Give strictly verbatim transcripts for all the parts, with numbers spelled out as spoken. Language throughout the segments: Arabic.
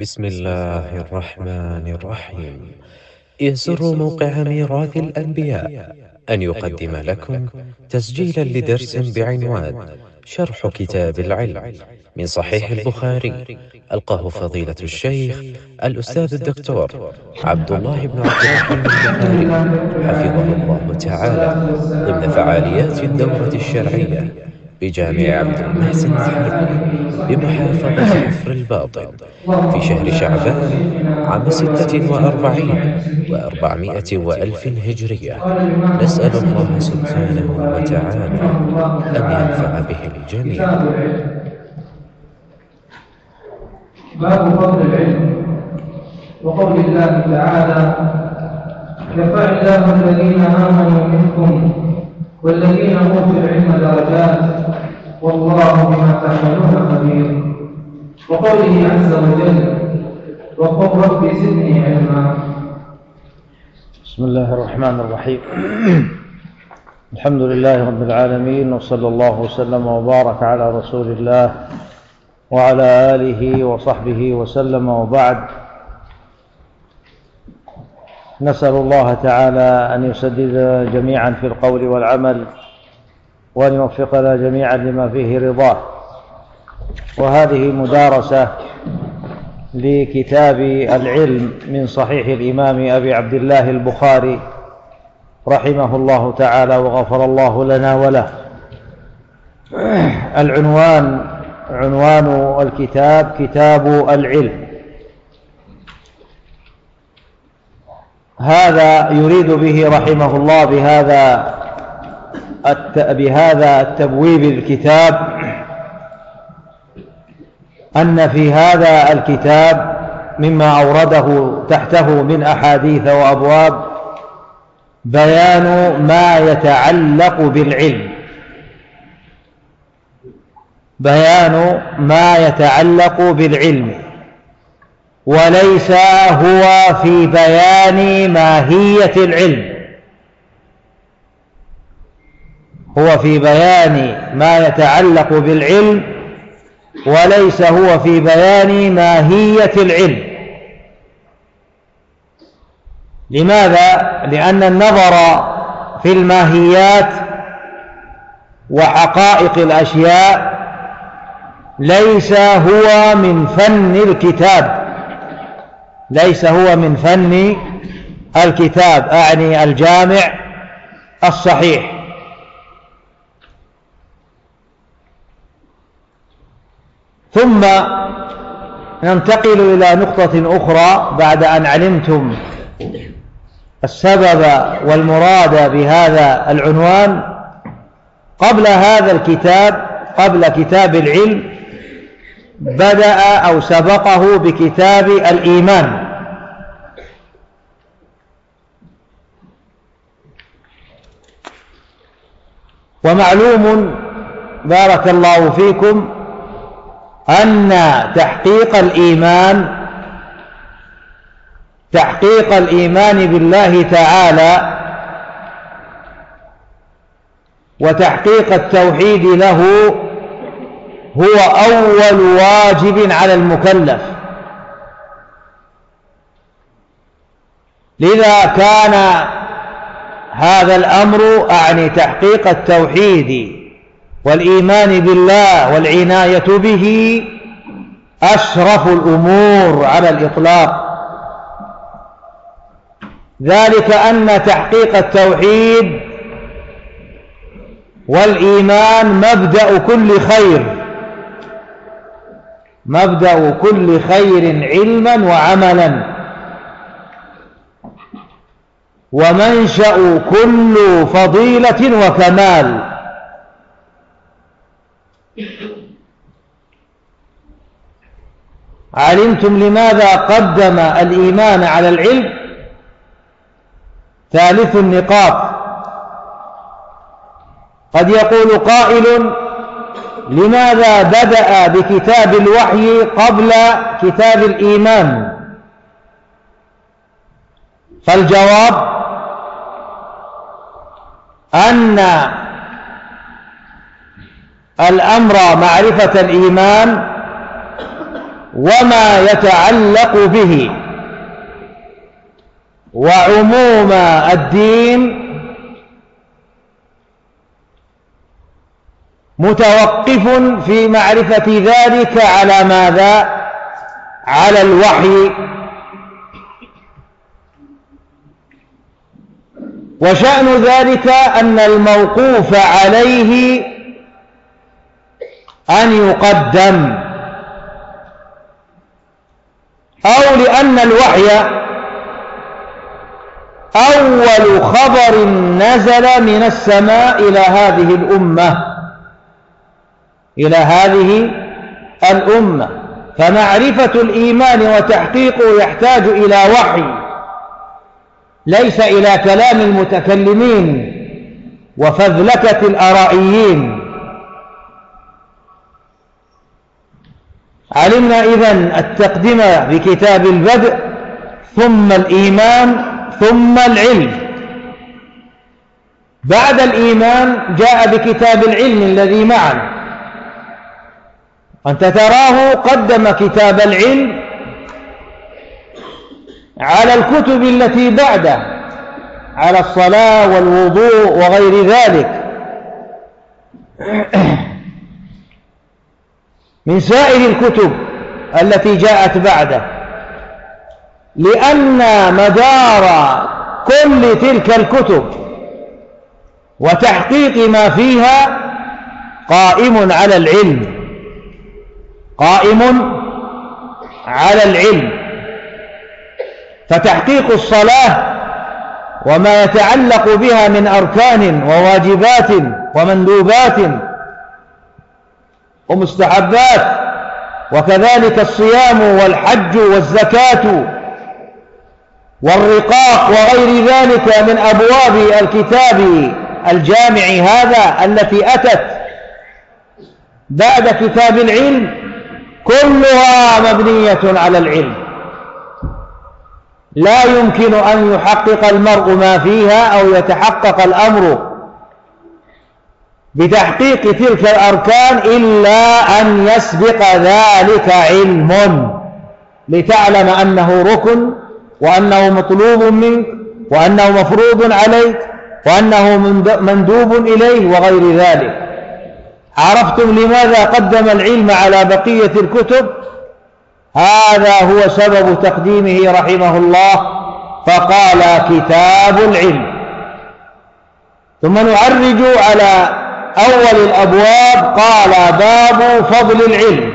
بسم الله الرحمن الرحيم. يسر موقع ميراث الأنبياء أن يقدم لكم تسجيلا لدرس بعنوان شرح كتاب العلم من صحيح البخاري، ألقاه فضيلة الشيخ الأستاذ الدكتور عبد الله بن عبد الرحيم البخاري حفظه الله تعالى، ضمن فعاليات الدورة الشرعية بجامع عبد المحسن الحربي بمحافظة كفر الباطن في شهر شعبان عام ستة وأربعين وأربعمائة وألف هجرية. نسأل الله سبحانه وتعالى أن ينفع به الجميع. كتاب العلم. باب فضل العلم وقول الله تعالى: يرفع الله الذين آمنوا منكم والذين أوتوا العلم درجات والله بما تعملون خبير. وقوله عز وجل: وقل رب زدني علما. بسم الله الرحمن الرحيم. الحمد لله رب العالمين، وصلى الله وسلم وبارك على رسول الله وعلى آله وصحبه وسلم، وبعد. نسأل الله تعالى أن يسدد جميعا في القول والعمل، وأن يوفقنا جميعا لما فيه رضاه. وهذه مدارسة لكتاب العلم من صحيح الإمام أبي عبد الله البخاري رحمه الله تعالى وغفر الله لنا وله. العنوان عنوان الكتاب كتاب العلم. هذا يريد به رحمه الله بهذا بهذا التبويب الكتاب أن في هذا الكتاب مما أورده تحته من أحاديث وأبواب بيان ما يتعلق بالعلم بيان ما يتعلق بالعلم وليس هو في بيان ماهية العلم، هو في بيان ما يتعلق بالعلم وليس هو في بيان ماهية العلم. لماذا؟ لأن النظر في الماهيات وحقائق الأشياء ليس هو من فن الكتاب ليس هو من فن الكتاب أعني الجامع الصحيح. ثم ننتقل إلى نقطة أخرى بعد أن علمتم السبب والمراد بهذا العنوان. قبل هذا الكتاب قبل كتاب العلم بدأ أو سبقه بكتاب الإيمان. ومعلوم بارك الله فيكم أن تحقيق الإيمان تحقيق الإيمان بالله تعالى وتحقيق التوحيد له هو أول واجب على المكلف. لذا كان هذا الأمر أعني تحقيق التوحيد والإيمان بالله والعناية به أشرف الأمور على الإطلاق. ذلك أن تحقيق التوحيد والإيمان مبدأ كل خير مبدأ كل خير علما وعملا، ومنشأ كل فضيلة وكمال. علمتم لماذا قدم الإيمان على العلم؟ ثالث النقاط. قد يقول قائل: لماذا بدأ بكتاب الوحي قبل كتاب الإيمان؟ فالجواب أن الأمر معرفة الإيمان وما يتعلق به، وعموم الدين متوقف في معرفة ذلك على ماذا؟ على الوحي. وشأن ذلك أن الموقوف عليه أن يقدم، أو لأن الوحي أول خبر نزل من السماء إلى هذه الأمة إلى هذه الأمة فمعرفة الإيمان وتحقيقه يحتاج إلى وحي، ليس إلى كلام المتكلمين وفذلكة الآرائيين. علمنا إذن التقدمة بكتاب البدء، ثم الإيمان، ثم العلم. بعد الإيمان جاء بكتاب العلم الذي معنا. أنت تراه قدم كتاب العلم على الكتب التي بعده، على الصلاة والوضوء وغير ذلك من سائر الكتب التي جاءت بعده، لأن مدار كل تلك الكتب وتحقيق ما فيها قائم على العلم، قائم على العلم. فتحقيق الصلاة وما يتعلق بها من أركان وواجبات ومندوبات ومستحبات، وكذلك الصيام والحج والزكاة والرقاق وغير ذلك من أبواب الكتاب الجامع هذا التي أتت بعد كتاب العلم كلها مبنية على العلم. لا يمكن أن يحقق المرء ما فيها أو يتحقق الأمر بتحقيق تلك الأركان إلا أن يسبق ذلك علم، لتعلم أنه ركن، وأنه مطلوب منك، وأنه مفروض عليك، وأنه مندوب إليه وغير ذلك. عرفتم لماذا قدم العلم على بقية الكتب؟ هذا هو سبب تقديمه رحمه الله، فقال كتاب العلم. ثم نعرج على أول الأبواب، قال باب فضل العلم.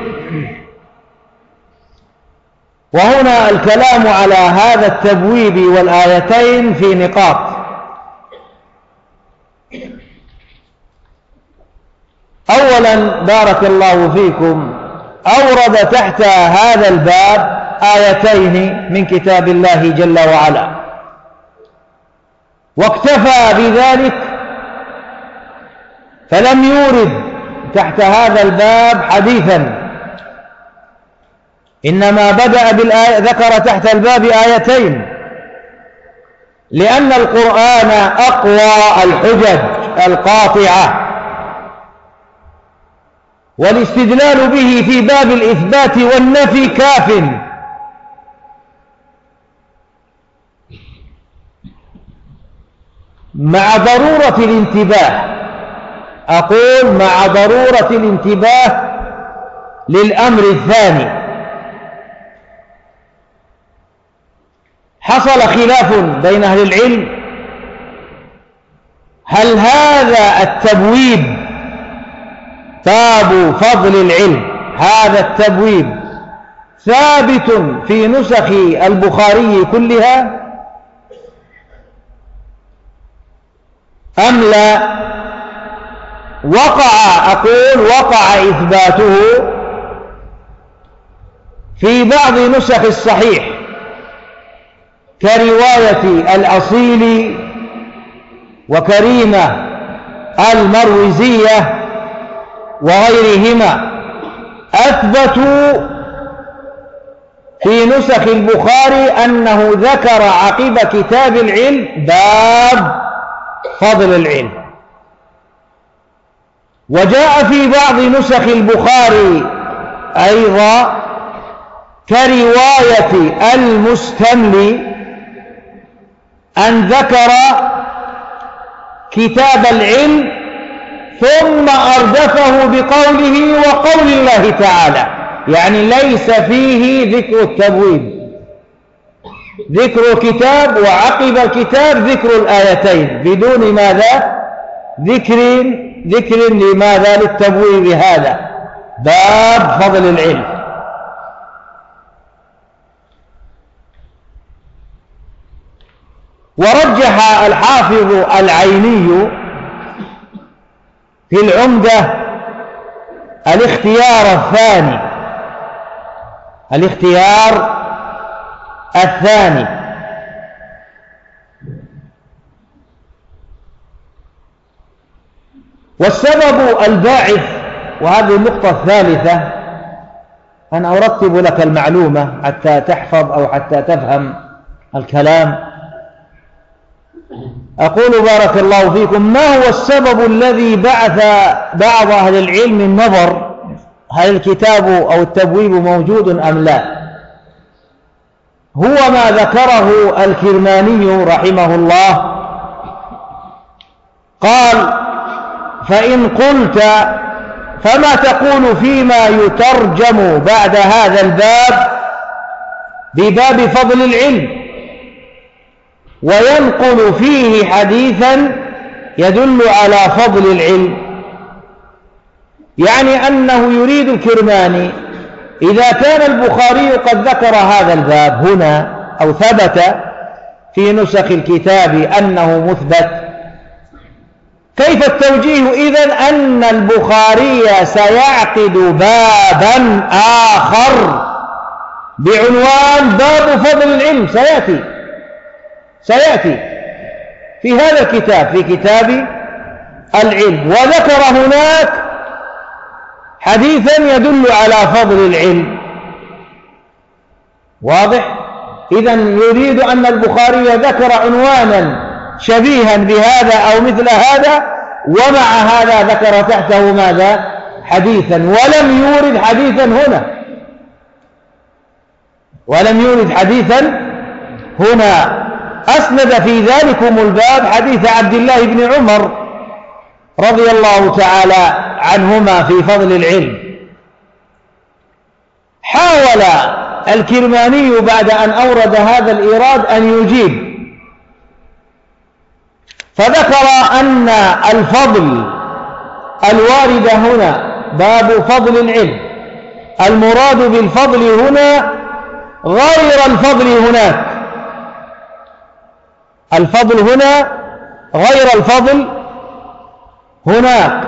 وهنا الكلام على هذا التبويب والآيتين في نقاط. أولا بارك الله فيكم، أورد تحت هذا الباب آيتين من كتاب الله جل وعلا، واكتفى بذلك، فلم يورد تحت هذا الباب حديثا، إنما بدأ بالآية، ذكر تحت الباب آيتين، لأن القرآن أقوى الحجج القاطعة، والاستدلال به في باب الإثبات والنفي كاف. مع ضرورة الانتباه، أقول مع ضرورة الانتباه للأمر الثاني. حصل خلاف بين أهل العلم، هل هذا التبويب باب فضل العلم، هذا التبويب ثابت في نسخ البخاري كلها أم لا؟ وقع، أقول وقع إثباته في بعض نسخ الصحيح كرواية الأصيل وكريمة المروزية وغيرهما، أثبتوا في نسخ البخاري أنه ذكر عقب كتاب العلم باب فضل العلم. وجاء في بعض نسخ البخاري أيضا كرواية المستملي أن ذكر كتاب العلم ثم أردفه بقوله وقول الله تعالى، يعني ليس فيه ذكر التبويب، ذكر كتاب وعقب الكتاب ذكر الآيتين بدون ماذا؟ ذكر ذكر لماذا؟ للتبويب. هذا باب فضل العلم. ورجح الحافظ العيني في العمدة الاختيار الثاني الاختيار الثاني والسبب الباعث، وهذه النقطة الثالثة، أنا أرتب لك المعلومة حتى تحفظ أو حتى تفهم الكلام. أقول بارك الله فيكم: ما هو السبب الذي بعث بعض أهل العلم النظر هل الكتاب أو التبويب موجود أم لا؟ هو ما ذكره الكرماني رحمه الله، قال: فإن قلت فما تقول فيما يترجم بعد هذا الباب بباب فضل العلم وينقل فيه حديثا يدل على فضل العلم؟ يعني أنه يريد الكرماني إذا كان البخاري قد ذكر هذا الباب هنا أو ثبت في نسخ الكتاب أنه مثبت، كيف التوجيه إذن أن البخاري سيعقد بابا آخر بعنوان باب فضل العلم؟ سيأتي سيأتي في هذا الكتاب، في كتاب العلم، وذكر هناك حديثا يدل على فضل العلم. واضح؟ إذن يريد أن البخاري ذكر عنوانا شبيها بهذا أو مثل هذا، ومع هذا ذكر تحته ماذا؟ حديثا، ولم يورد حديثا هنا ولم يورد حديثا هنا أسند في ذلكم الباب حديث عبد الله بن عمر رضي الله تعالى عنهما في فضل العلم. حاول الكرماني بعد أن أورد هذا الإيراد أن يجيب، فذكر أن الفضل الوارد هنا باب فضل العلم، المراد بالفضل هنا غير الفضل هناك، الفضل هنا غير الفضل هناك،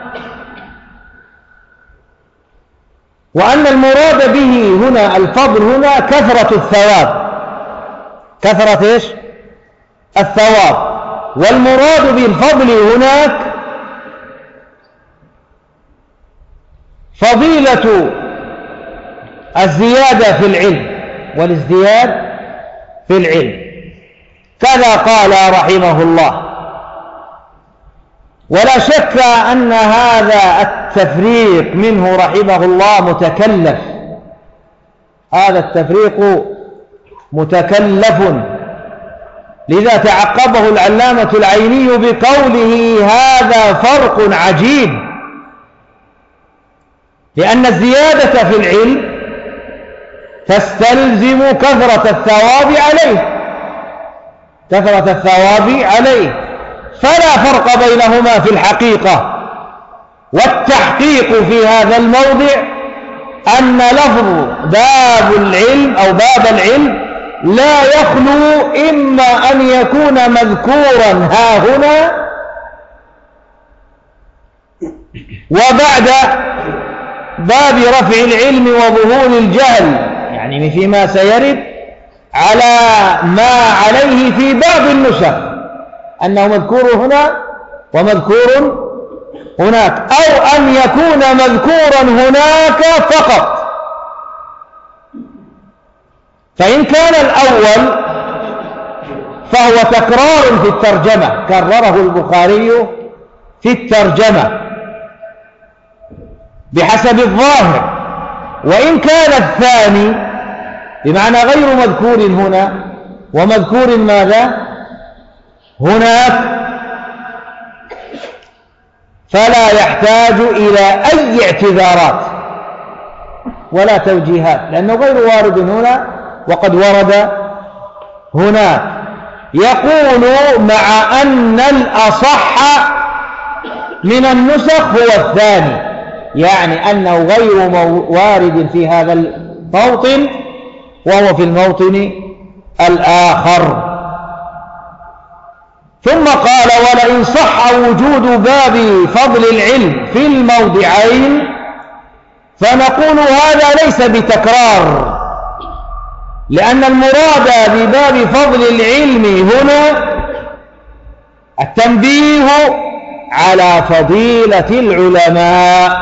وأن المراد به هنا الفضل هنا كثرة الثواب، كثرة إيش؟ الثواب. والمراد بالفضل هناك فضيلة الزيادة في العلم والازدياد في العلم، كذا قال رحمه الله. ولا شك أن هذا التفريق منه رحمه الله متكلف، هذا التفريق متكلف، لذا تعقبه العلامة العيني بقوله: هذا فرق عجيب، لأن الزيادة في العلم تستلزم كثرة الثواب عليه، كثرة الثواب عليه، فلا فرق بينهما في الحقيقة. والتحقيق في هذا الموضع أن لفظ باب العلم أو باب العلم لا يخلو إما أن يكون مذكورا ها هنا وبعد باب رفع العلم وظهور الجهل، يعني فيما سيرد على ما عليه في بعض النسخ أنه مذكور هنا ومذكور هناك، أو أن يكون مذكورا هناك فقط. فإن كان الأول فهو تكرار في الترجمة، كرره البخاري في الترجمة بحسب الظاهر، وإن كان الثاني بمعنى غير مذكور هنا ومذكور ماذا هناك، فلا يحتاج إلى أي اعتذارات ولا توجيهات، لأنه غير وارد هنا وقد ورد هناك. يقول مع أن الأصح من النسخ هو الثاني، يعني أنه غير وارد في هذا الموطن وهو في الموطن الآخر. ثم قال ولئن صح وجود باب فضل العلم في الموضعين فنقول هذا ليس بتكرار، لأن المراد بباب فضل العلم هنا التنبيه على فضيلة العلماء.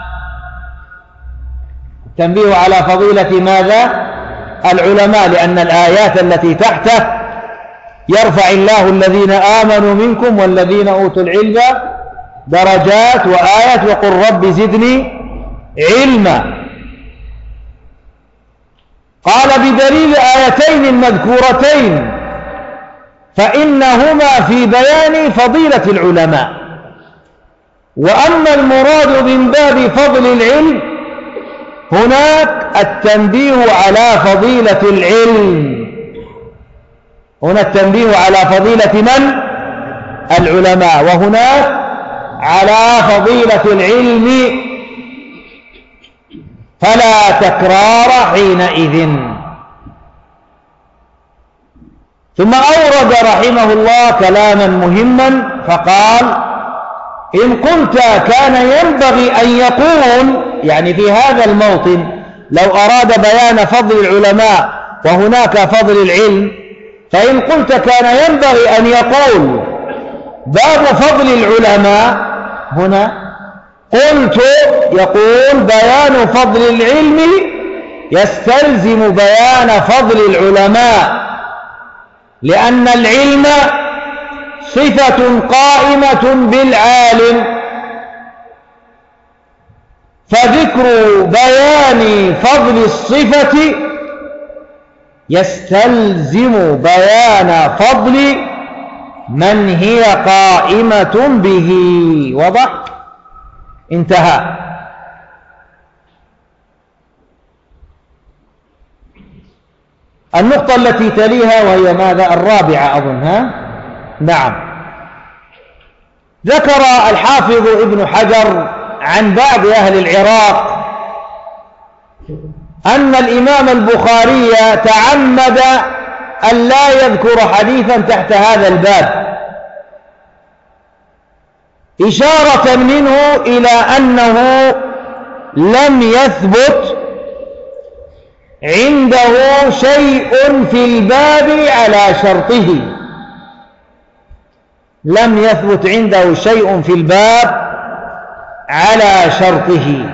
التنبيه على فضيلة ماذا؟ العلماء، لأن الآيات التي تحته يرفع الله الذين آمنوا منكم والذين أوتوا العلم درجات، وآيات وقل رب زدني علما. قال بدليل آيتين المذكورتين فإنهما في بيان فضيلة العلماء. وأما المراد من باب فضل العلم هناك التنبيه على فضيلة العلم، هنا التنبيه على فضيلة من؟ العلماء، وهناك على فضيلة العلم، فلا تكرار حينئذ. ثم أورد رحمه الله كلاما مهما فقال إن قلت كان ينبغي أن يقول، يعني في هذا الموطن لو أراد بيان فضل العلماء وهناك فضل العلم، فإن قلت كان ينبغي أن يقول باب فضل العلماء هنا، قلت يقول بيان فضل العلم يستلزم بيان فضل العلماء، لأن العلم صفة قائمة بالعالم، فذكر بيان فضل الصفة يستلزم بيان فضل من هي قائمة به. وضح؟ انتهى. النقطة التي تليها وهي ماذا؟ الرابعة أظنها. نعم. ذكر الحافظ ابن حجر عن بعض أهل العراق أن الإمام البخاري تعمد أن لا يذكر حديثا تحت هذا الباب، إشارة منه إلى أنه لم يثبت عنده شيء في الباب على شرطه، لم يثبت عنده شيء في الباب على شرطه.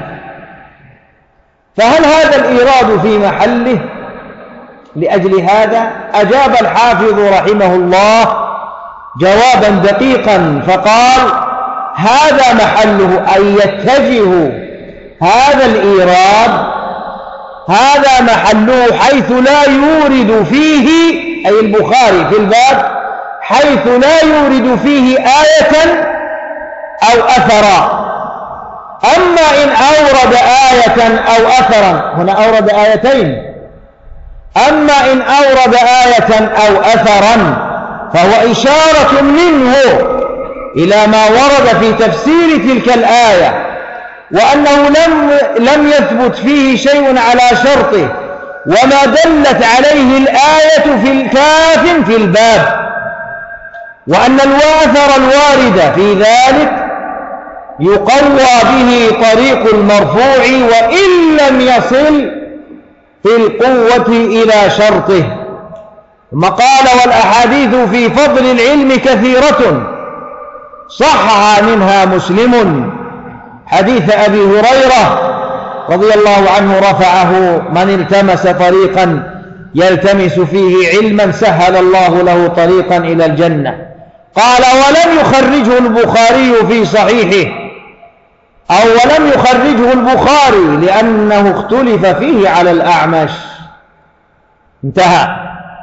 فهل هذا الإيراد في محله؟ لأجل هذا أجاب الحافظ رحمه الله جوابا دقيقا فقال هذا محله أن يتجه هذا الإيراد، هذا محله حيث لا يورد فيه، أي البخاري في الباب، حيث لا يورد فيه آية أو أثرا. أما إن أورد آية أو أثرا، هنا أورد آيتين، أما إن أورد آية أو أثرا فهو إشارة منه إلى ما ورد في تفسير تلك الآية، وأنه لم, لم يثبت فيه شيء على شرطه، وما دلت عليه الآية في الكاف في الباب، وأن الواثر الوارد في ذلك يقوى به طريق المرفوع وإن لم يصل في القوة إلى شرطه. ثم قال والأحاديث في فضل العلم كثيرة صحها منها مسلم حديث أبي هريرة رضي الله عنه رفعه من التمس طريقا يلتمس فيه علما سهل الله له طريقا إلى الجنة. قال ولم يخرجه البخاري في صحيحه، أو ولم يخرجه البخاري لأنه اختلف فيه على الأعمش. انتهى.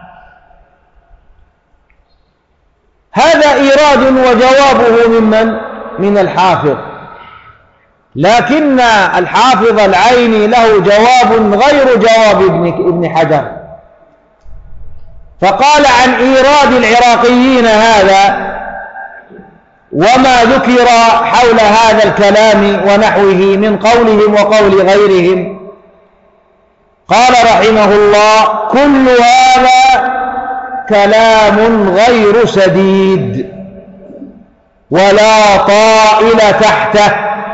هذا إيراد وجوابه ممن؟ من الحافظ. لكن الحافظ العيني له جواب غير جواب ابن حجر، فقال عن إيراد العراقيين هذا وما ذكر حول هذا الكلام ونحوه من قولهم وقول غيرهم، قال رحمه الله: كل هذا كلام غير سديد ولا طائل تحته،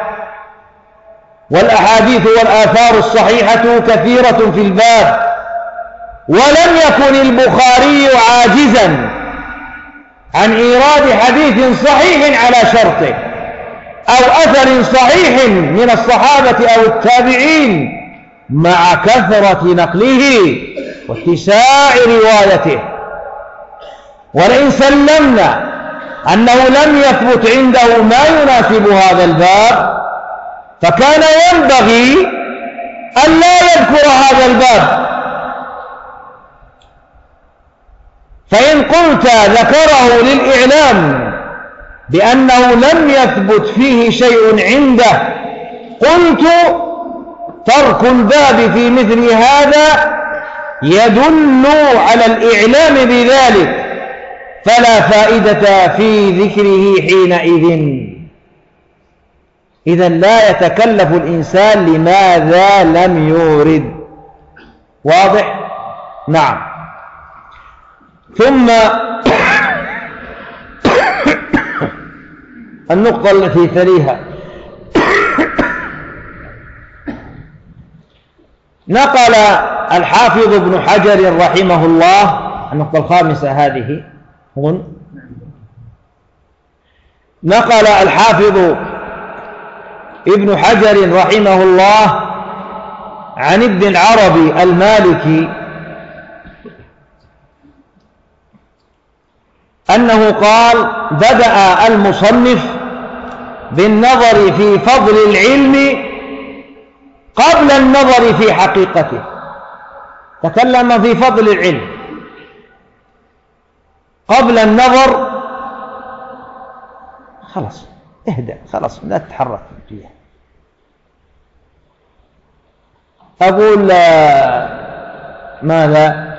والأحاديث والآثار الصحيحة كثيرة في الباب، ولم يكن البخاري عاجزا عن إيراد حديث صحيح على شرطه أو أثر صحيح من الصحابة أو التابعين مع كثرة نقله واتساع روايته. ولئن سلمنا أنه لم يثبت عنده ما يناسب هذا الباب، فكان ينبغي أن لا يذكر هذا الباب. فإن قلت ذكره للإعلام بأنه لم يثبت فيه شيء عنده، قلت: ترك الباب في مثل هذا يدل على الإعلام بذلك، فلا فائدة في ذكره حينئذ. إذن لا يتكلف الإنسان لماذا لم يورد. واضح؟ نعم. ثم النقطة التي تليها: نقل الحافظ ابن حجر رحمه الله، النقطة الخامسة هذه هون، نقل الحافظ ابن حجر رحمه الله عن ابن العربي المالكي أنه قال: بدأ المصنف بالنظر في فضل العلم قبل النظر في حقيقته. تكلم في فضل العلم قبل النظر. خلاص اهدأ، خلاص لا تتحرك فيها. أقول ماذا؟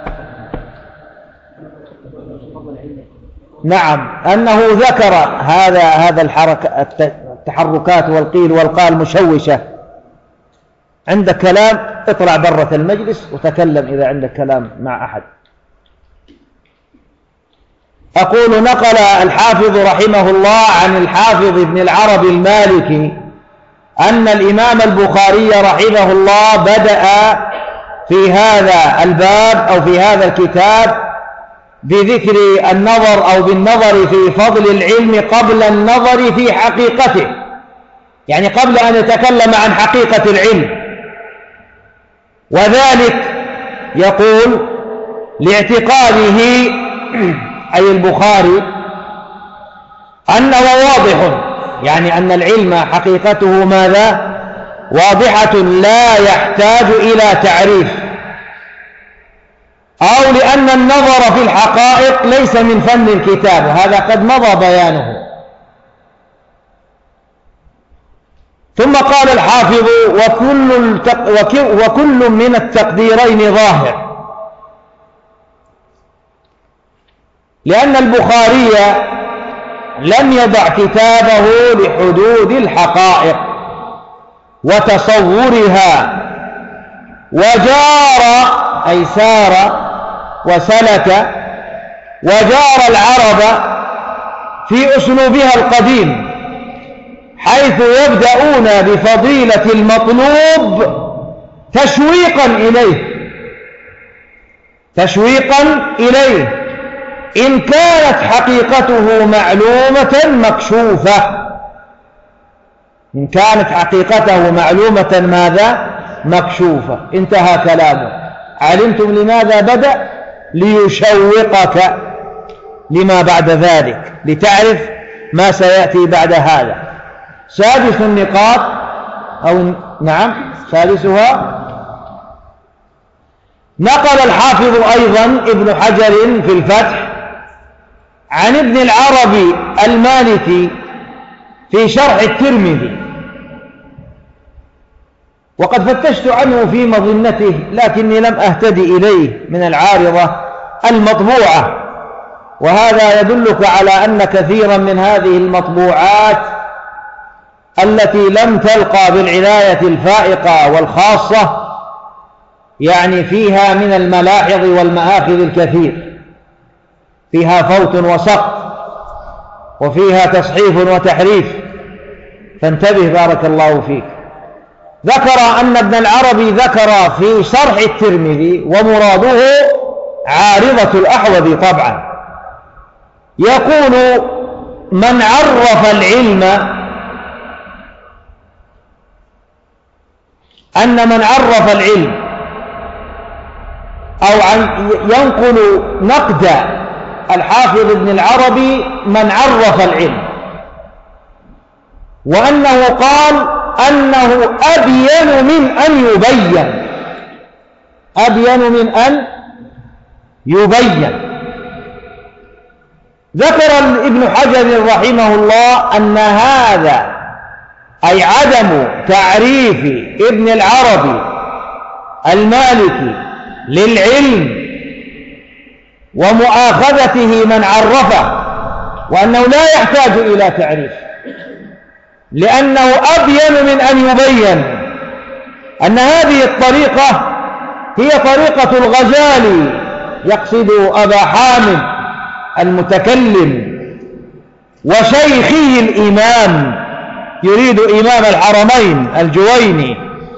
نعم، أنه ذكر هذا هذا الحركة التحركات والقيل والقال مشوشة. عندك كلام اطلع برة المجلس وتكلم إذا عندك كلام مع أحد. أقول: نقل الحافظ رحمه الله عن الحافظ ابن العربي المالكي أن الإمام البخاري رحمه الله بدأ في هذا الباب أو في هذا الكتاب بذكر النظر أو بالنظر في فضل العلم قبل النظر في حقيقته، يعني قبل أن يتكلم عن حقيقة العلم. وذلك يقول لاعتقاده أي البخاري أنه واضح، يعني أن العلم حقيقته ماذا؟ واضحة لا يحتاج إلى تعريف، أو لأن النظر في الحقائق ليس من فن الكتاب، وهذا قد مضى بيانه. ثم قال الحافظ: وكل, التق... وكل من التقديرين ظاهر، لأن البخاري لم يضع كتابه لحدود الحقائق وتصورها، وجار أي سار وسلك وجار العرب في أسلوبها القديم، حيث يبدأون بفضيلة المطلوب تشويقا إليه تشويقا إليه إن كانت حقيقته معلومة مكشوفة إن كانت حقيقته معلومة ماذا؟ مكشوفة. انتهى كلامه. علمتم لماذا بدأ؟ ليشوقك لما بعد ذلك، لتعرف ما سيأتي بعد هذا. سادس النقاط أو نعم سادسها نقل الحافظ أيضا ابن حجر في الفتح عن ابن العربي المالكي في شرح الترمذي، وقد فتشت عنه في مظنته لكني لم أهتدي إليه من العارضة المطبوعة، وهذا يدلك على أن كثيرا من هذه المطبوعات التي لم تلقى بالعناية الفائقة والخاصة يعني فيها من الملاحظ والمآخذ الكثير، فيها فوت وسقط وفيها تصحيف وتحريف، فانتبه بارك الله فيك. ذكر أن ابن العربي ذكر في شرح الترمذي، ومراده عارضة الأحوذي طبعا، يقول: من عرف العلم، أن من عرف العلم، أو عن ينقل نقد الحافظ ابن العربي من عرف العلم، وأنه قال أنه أبين من أن يبين، أبين من أن يبين. ذكر ابن حجر رحمه الله أن هذا أي عدم تعريف ابن العربي المالكي للعلم ومؤاخذته من عرفه، وأنه لا يحتاج إلى تعريف، لأنه أبين من أن يبين أن هذه الطريقة هي طريقة الغزالي، يقصد أبا حامد المتكلم وشيخه الإمام، يريد إمام الحرمين الجويني،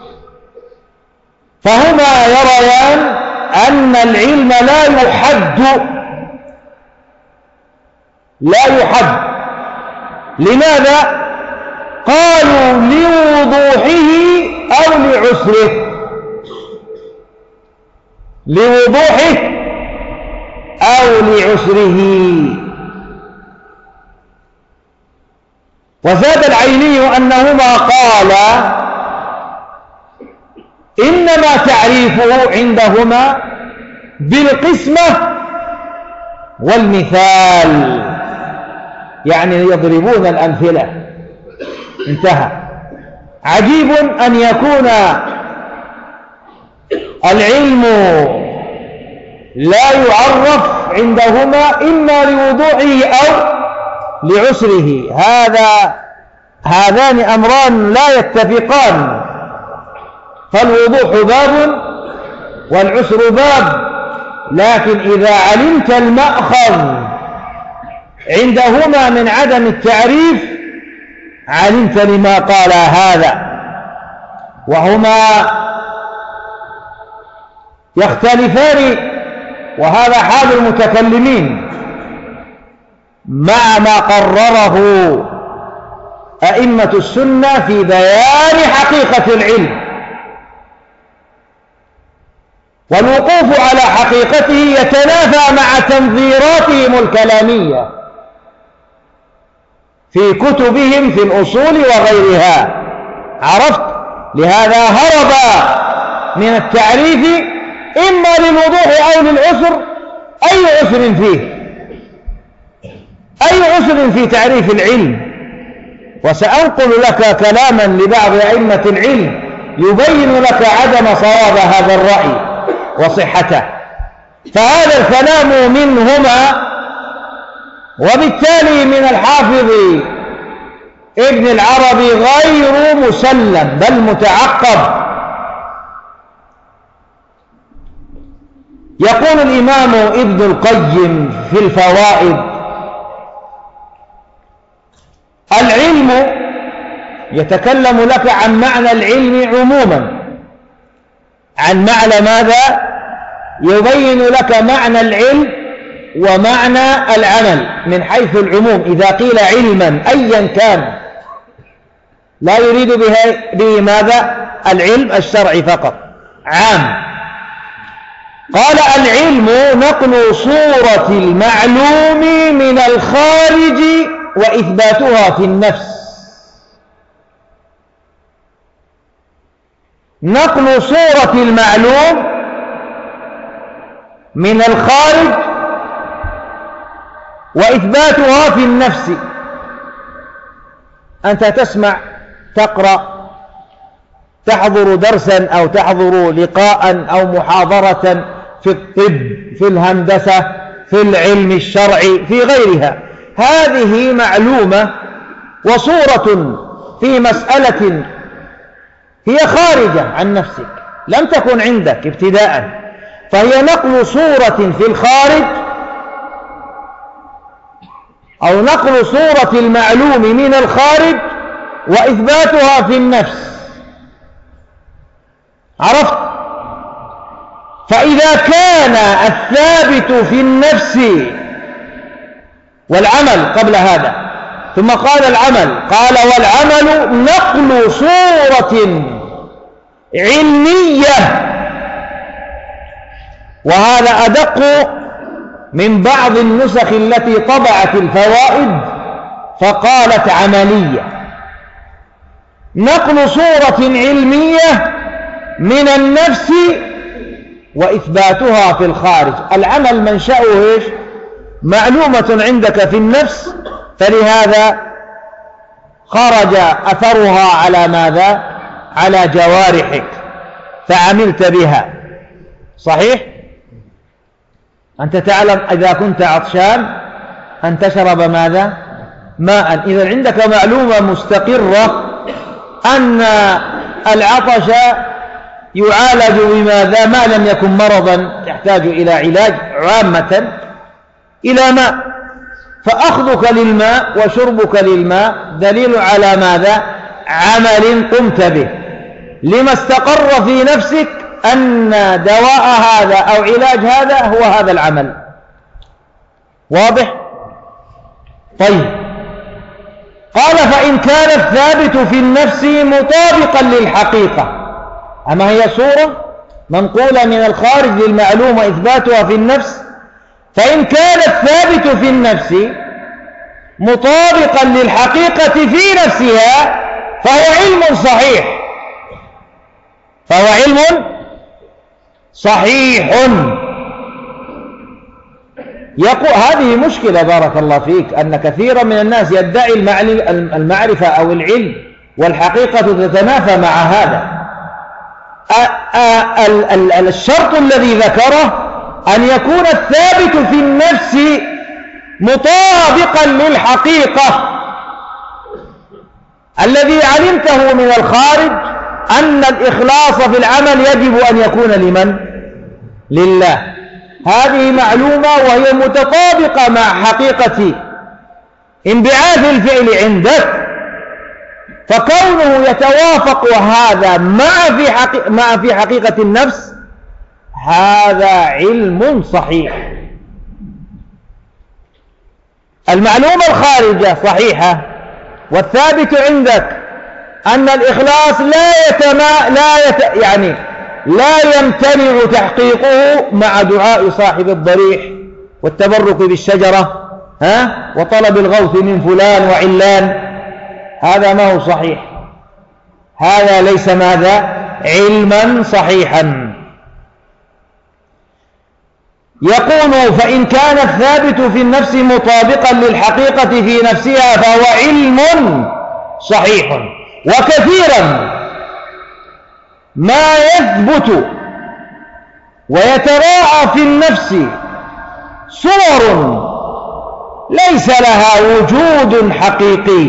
فهما يريان أن العلم لا يحد، لا يحد. لماذا؟ قالوا لوضوحه أو لعسره، لوضوحه أو لعسره. وزاد العيني أنهما قالا إنما تعريفه عندهما بالقسمة والمثال، يعني يضربون الأمثلة، انتهى. عجيب أن يكون العلم لا يعرف عندهما إما لوضوحه أو لعسره، هذا هذان أمران لا يتفقان، فالوضوح باب والعسر باب، لكن إذا علمت المأخذ عندهما من عدم التعريف علمت لما قال هذا، وهما يختلفان، وهذا حال المتكلمين مع ما قرره أئمة السنة في بيان حقيقة العلم، والوقوف على حقيقته يتنافى مع تنظيراتهم الكلامية في كتبهم في الأصول وغيرها. عرفت؟ لهذا هرب من التعريف إما للوضوح أو للعسر. أي عسر فيه؟ أي عسر في تعريف العلم؟ وسأنقل لك كلاما لبعض أئمة العلم يبين لك عدم صواب هذا الرأي وصحته، فهذا الكلام منهما، وبالتالي من الحافظ ابن العربي غير مسلم بل متعقب. يقول الإمام ابن القيم في الفوائد: العلم، يتكلم لك عن معنى العلم عموما، عن معنى ماذا؟ يبين لك معنى العلم ومعنى العمل من حيث العموم. إذا قيل علما أيا كان لا يريد به ماذا؟ العلم الشرعي فقط، عام. قال: العلم نقل صورة المعلوم من الخارج وإثباتها في النفس. نقل صورة المعلوم من الخارج وإثباتها في النفس. أنت تسمع، تقرأ، تحضر درسا أو تحضر لقاء أو محاضرة في الطب، في الهندسة، في العلم الشرعي، في غيرها، هذه معلومة وصورة في مسألة هي خارجة عن نفسك، لم تكن عندك ابتداء، فهي نقل صورة في الخارج أو نقل صورة المعلوم من الخارج وإثباتها في النفس. عرفت؟ فإذا كان الثابت في النفس والعمل قبل هذا، ثم قال العمل، قال والعمل نقل صورة علمية، وهذا أدق من بعض النسخ التي طبعت الفوائد فقالت عملية. نقل صورة علمية من النفس وإثباتها في الخارج. العمل منشأه إيش؟ معلومة عندك في النفس، فلهذا خرج أثرها على ماذا؟ على جوارحك فعملت بها. صحيح؟ أنت تعلم إذا كنت عطشان أن تشرب ماذا؟ ماء. إذا عندك معلومة مستقرة أن العطش يعالج بماذا؟ ما لم يكن مرضا يحتاج إلى علاج عامة، إلى ماء، فأخذك للماء وشربك للماء دليل على ماذا؟ عمل قمت به، لما استقر في نفسك أن دواء هذا أو علاج هذا هو هذا العمل. واضح؟ طيب، قال فإن كان الثابت في النفس مطابقا للحقيقة، أما هي صورة منقولة من الخارج للمعلوم وإثباتها في النفس، فإن كان الثابت في النفس مطابقا للحقيقة في نفسها فهو علم صحيح، فهو علم صحيح. يقول هذه مشكلة بارك الله فيك، أن كثيرا من الناس يدعي المعرفة أو العلم والحقيقة تتنافى مع هذا. الشرط الذي ذكره أن يكون الثابت في النفس مطابقا للحقيقة، الذي علمته من الخارج أن الإخلاص في العمل يجب أن يكون لمن؟ لله. هذه معلومة وهي متطابقة مع حقيقة انبعاث الفعل عندك، فكونه يتوافق هذا مع في حقيقة, مع في حقيقة النفس هذا علم صحيح. المعلومة الخارجة صحيحة، والثابت عندك أن الإخلاص لا يتما لا يت يعني لا يمتنع تحقيقه مع دعاء صاحب الضريح والتبرك بالشجرة ها وطلب الغوث من فلان وعلان، هذا ما هو صحيح، هذا ليس ماذا؟ علما صحيحا. يقول فإن كان الثابت في النفس مطابقا للحقيقة في نفسها فهو علم صحيح. وكثيرا ما يثبت ويتراءى في النفس صور ليس لها وجود حقيقي،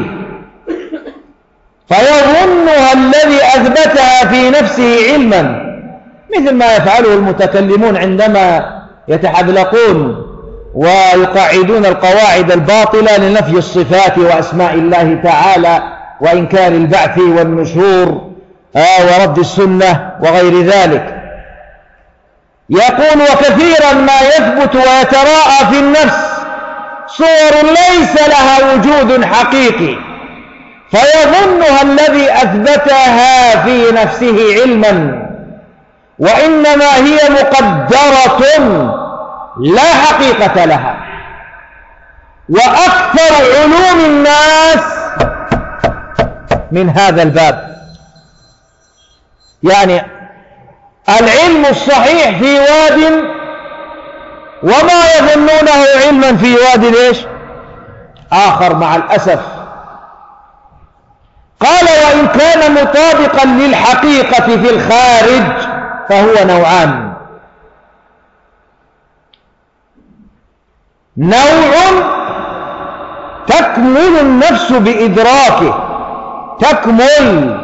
فيظنها الذي أثبتها في نفسه علما، مثل ما يفعله المتكلمون عندما يتحذلقون ويقعدون القواعد الباطلة لنفي الصفات وأسماء الله تعالى وإنكار البعث والنشور ورد السنة وغير ذلك. يقول وكثيرا ما يثبت ويتراءى في النفس صور ليس لها وجود حقيقي، فيظنها الذي أثبتها في نفسه علما، وإنما هي مقدرة لا حقيقة لها. وأكثر علوم الناس من هذا الباب، يعني العلم الصحيح في واد وما يظنونه علما في واد ليش آخر مع الأسف. قال وإن كان مطابقا للحقيقة في الخارج فهو نوعان: نوع تكمل النفس بإدراكه، تكمل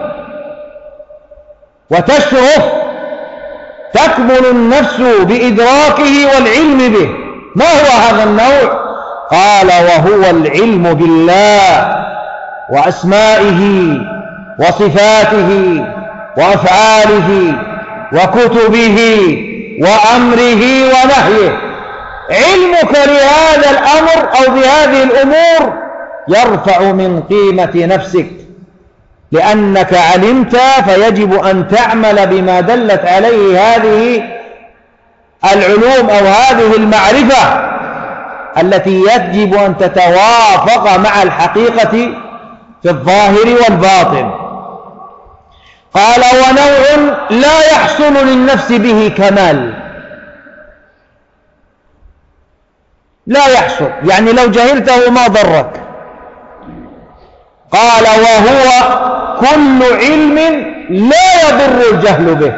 وتشرف، تكمل النفس بإدراكه والعلم به. ما هو هذا النوع؟ قال وهو العلم بالله وأسمائه وصفاته وأفعاله وكتبه وأمره ونهيه. علمك لهذا الأمر أو بهذه الأمور يرفع من قيمة نفسك، لأنك علمت فيجب أن تعمل بما دلت عليه هذه العلوم أو هذه المعرفة التي يجب أن تتوافق مع الحقيقة في الظاهر والباطن. قال ونوع لا يحصل للنفس به كمال، لا يحصل، يعني لو جهلته ما ضرك. قال وهو كل علم لا يضر الجهل به،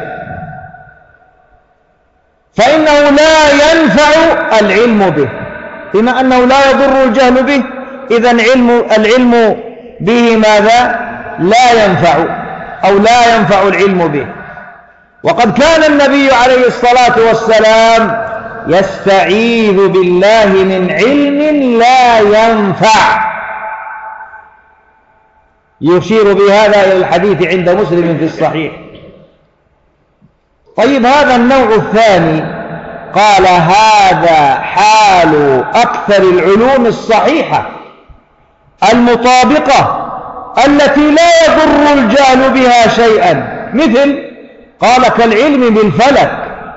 فإنه لا ينفع العلم به. بما أنه لا يضر الجهل به، إذن علم العلم به ماذا؟ لا ينفع أو لا ينفع العلم به. وقد كان النبي عليه الصلاة والسلام يستعيذ بالله من علم لا ينفع، يشير بهذا إلى الحديث عند مسلم في الصحيح. طيب هذا النوع الثاني قال هذا حال أكثر العلوم الصحيحة المطابقة التي لا يضر الجهل بها شيئا، مثل قال كالعلم بالفلك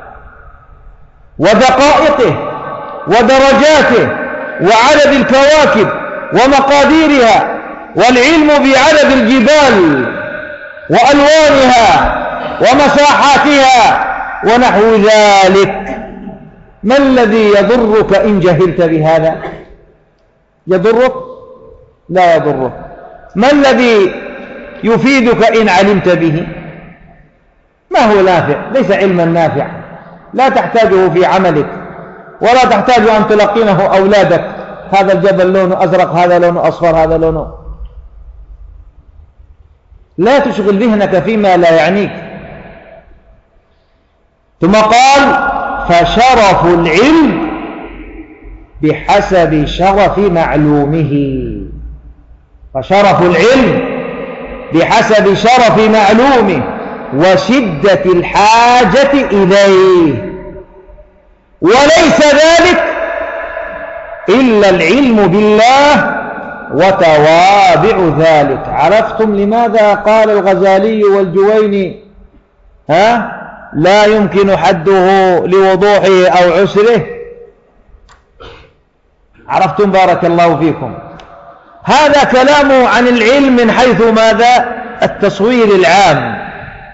ودقائقه ودرجاته وعدد الكواكب ومقاديرها، والعلم بعدد الجبال وألوانها ومساحاتها ونحو ذلك. ما الذي يضرك إن جهلت بهذا؟ يضرك؟ لا يضرك. ما الذي يفيدك إن علمت به؟ ما هو نافع، ليس علما نافعا، لا تحتاجه في عملك ولا تحتاج أن تلقنه أولادك، هذا الجبل لونه أزرق، هذا لونه أصفر، هذا لونه. لا تشغل ذهنك فيما لا يعنيك. ثم قال فشرف العلم بحسب شرف معلومه، فشرف العلم بحسب شرف معلومه وشدة الحاجة إليه، وليس ذلك إلا العلم بالله وتوابع ذلك. عرفتم لماذا قال الغزالي والجويني ها لا يمكن حده لوضوحه أو عسره؟ عرفتم بارك الله فيكم. هذا كلامه عن العلم من حيث ماذا؟ التصوير العام.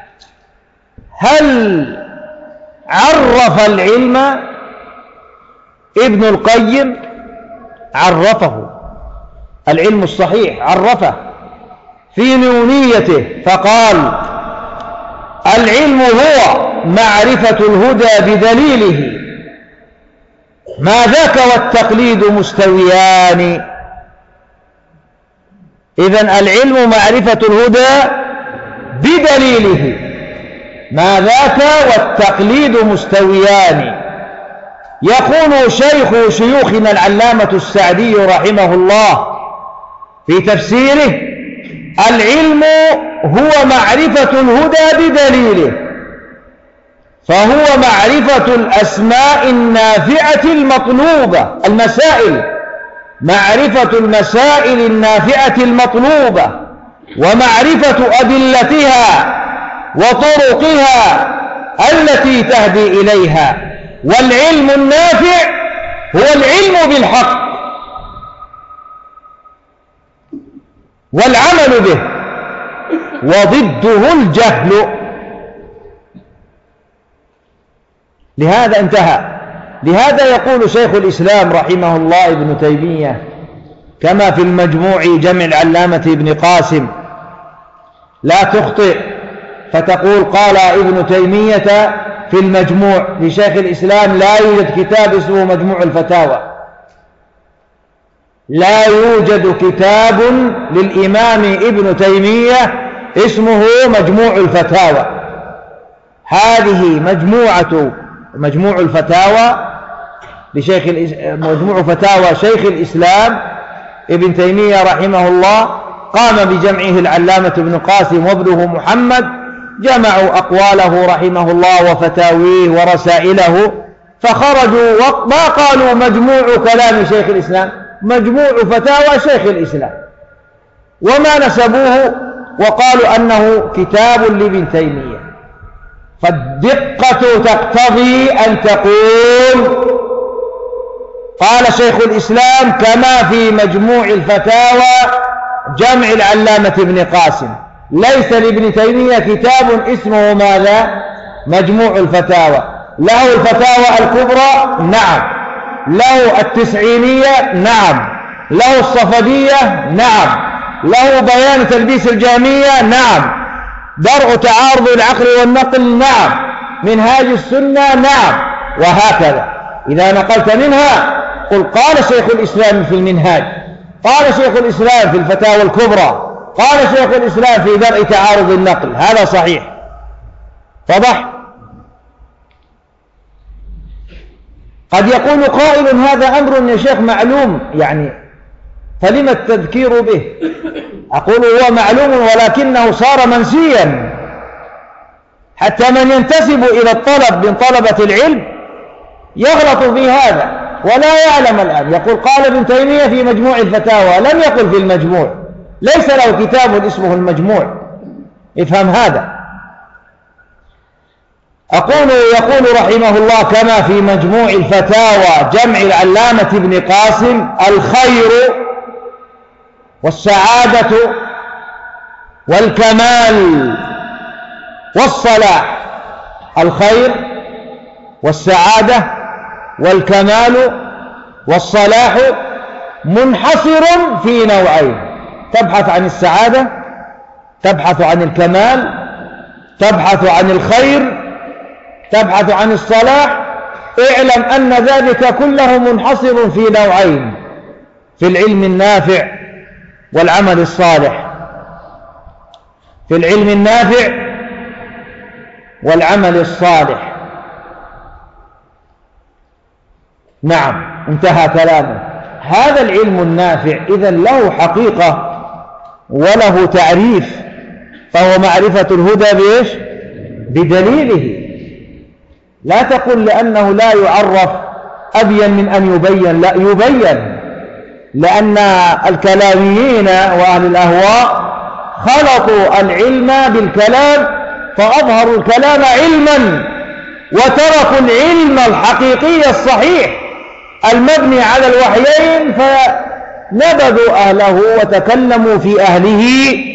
هل عرف العلم ابن القيم؟ عرفه العلم الصحيح، عرفه في نونيته فقال العلم هو معرفة الهدى بدليله، ما ذاك والتقليد مستويان. إذن العلم معرفة الهدى بدليله، ما ذاك والتقليد مستويان. يقول شيخ شيوخنا العلامة السعدي رحمه الله في تفسيره العلم هو معرفة الهدى بدليله، فهو معرفة الأسماء النافعة المطلوبة، المسائل، معرفة المسائل النافعة المطلوبة ومعرفة أدلتها وطرقها التي تهدي إليها. والعلم النافع هو العلم بالحق والعمل به، وضده الجهل. لهذا انتهى، لهذا يقول شيخ الإسلام رحمه الله ابن تيمية كما في المجموع جمع العلامة ابن قاسم: لا تخطئ فتقول قال ابن تيمية في المجموع لشيخ الإسلام. لا يوجد كتاب اسمه مجموع الفتاوى، لا يوجد كتاب للإمام ابن تيمية اسمه مجموع الفتاوى. هذه مجموعة مجموع الفتاوى لشيخ مجموع فتاوى شيخ الإسلام ابن تيمية رحمه الله، قام بجمعه العلامة ابن قاسم وابنه محمد، جمعوا أقواله رحمه الله وفتاويه ورسائله، فخرجوا ما قالوا مجموع كلام شيخ الإسلام، مجموع فتاوى شيخ الإسلام، وما نسبوه وقالوا أنه كتاب لابن تيمية. فالدقة تقتضي أن تقول قال شيخ الإسلام كما في مجموع الفتاوى جمع العلامة ابن قاسم. ليس لابن تيمية كتاب اسمه ماذا؟ مجموع الفتاوى. له الفتاوى الكبرى، نعم. له التسعينية، نعم. له الصفدية، نعم. له بيان تلبيس الجهمية، نعم. درء تعارض العقل والنقل، نعم. منهاج السنة، نعم. وهكذا إذا نقلت منها قل قال شيخ الإسلام في المنهاج، قال شيخ الإسلام في الفتاوى الكبرى، قال شيخ الإسلام في درء تعارض النقل، هذا صحيح. واضح؟ قد يقول قائل هذا أمر يا شيخ معلوم، يعني فلما التذكير به؟ أقول هو معلوم ولكنه صار منسيا، حتى من ينتسب إلى الطلب من طلبة العلم يغلط في هذا ولا يعلم الآن. يقول قال ابن تيمية في مجموع الفتاوى، لم يقل في المجموع، ليس له كتاب اسمه المجموع. افهم هذا. أقول يقول رحمه الله كما في مجموع الفتاوى جمع العلامة ابن قاسم: الخير والسعادة والكمال والصلاح. الخير والسعادة والكمال والصلاح منحصر في نوعين: تبحث عن السعادة، تبحث عن الكمال، تبحث عن الخير، تبحث عن الصلاح. اعلم أن ذلك كله منحصر في نوعين: في العلم النافع والعمل الصالح. في العلم النافع والعمل الصالح. نعم، انتهى كلامه. هذا العلم النافع إذن له حقيقة وله تعريف، فهو معرفة الهدى بإيش؟ بدليله. لا تقل لأنه لا يعرف أبين من أن يبين، لا يبين، لأن الكلاميين وأهل الأهواء خلطوا العلم بالكلام فأظهروا الكلام علما وتركوا العلم الحقيقي الصحيح المبني على الوحيين، فنبذوا أهله وتكلموا في أهله.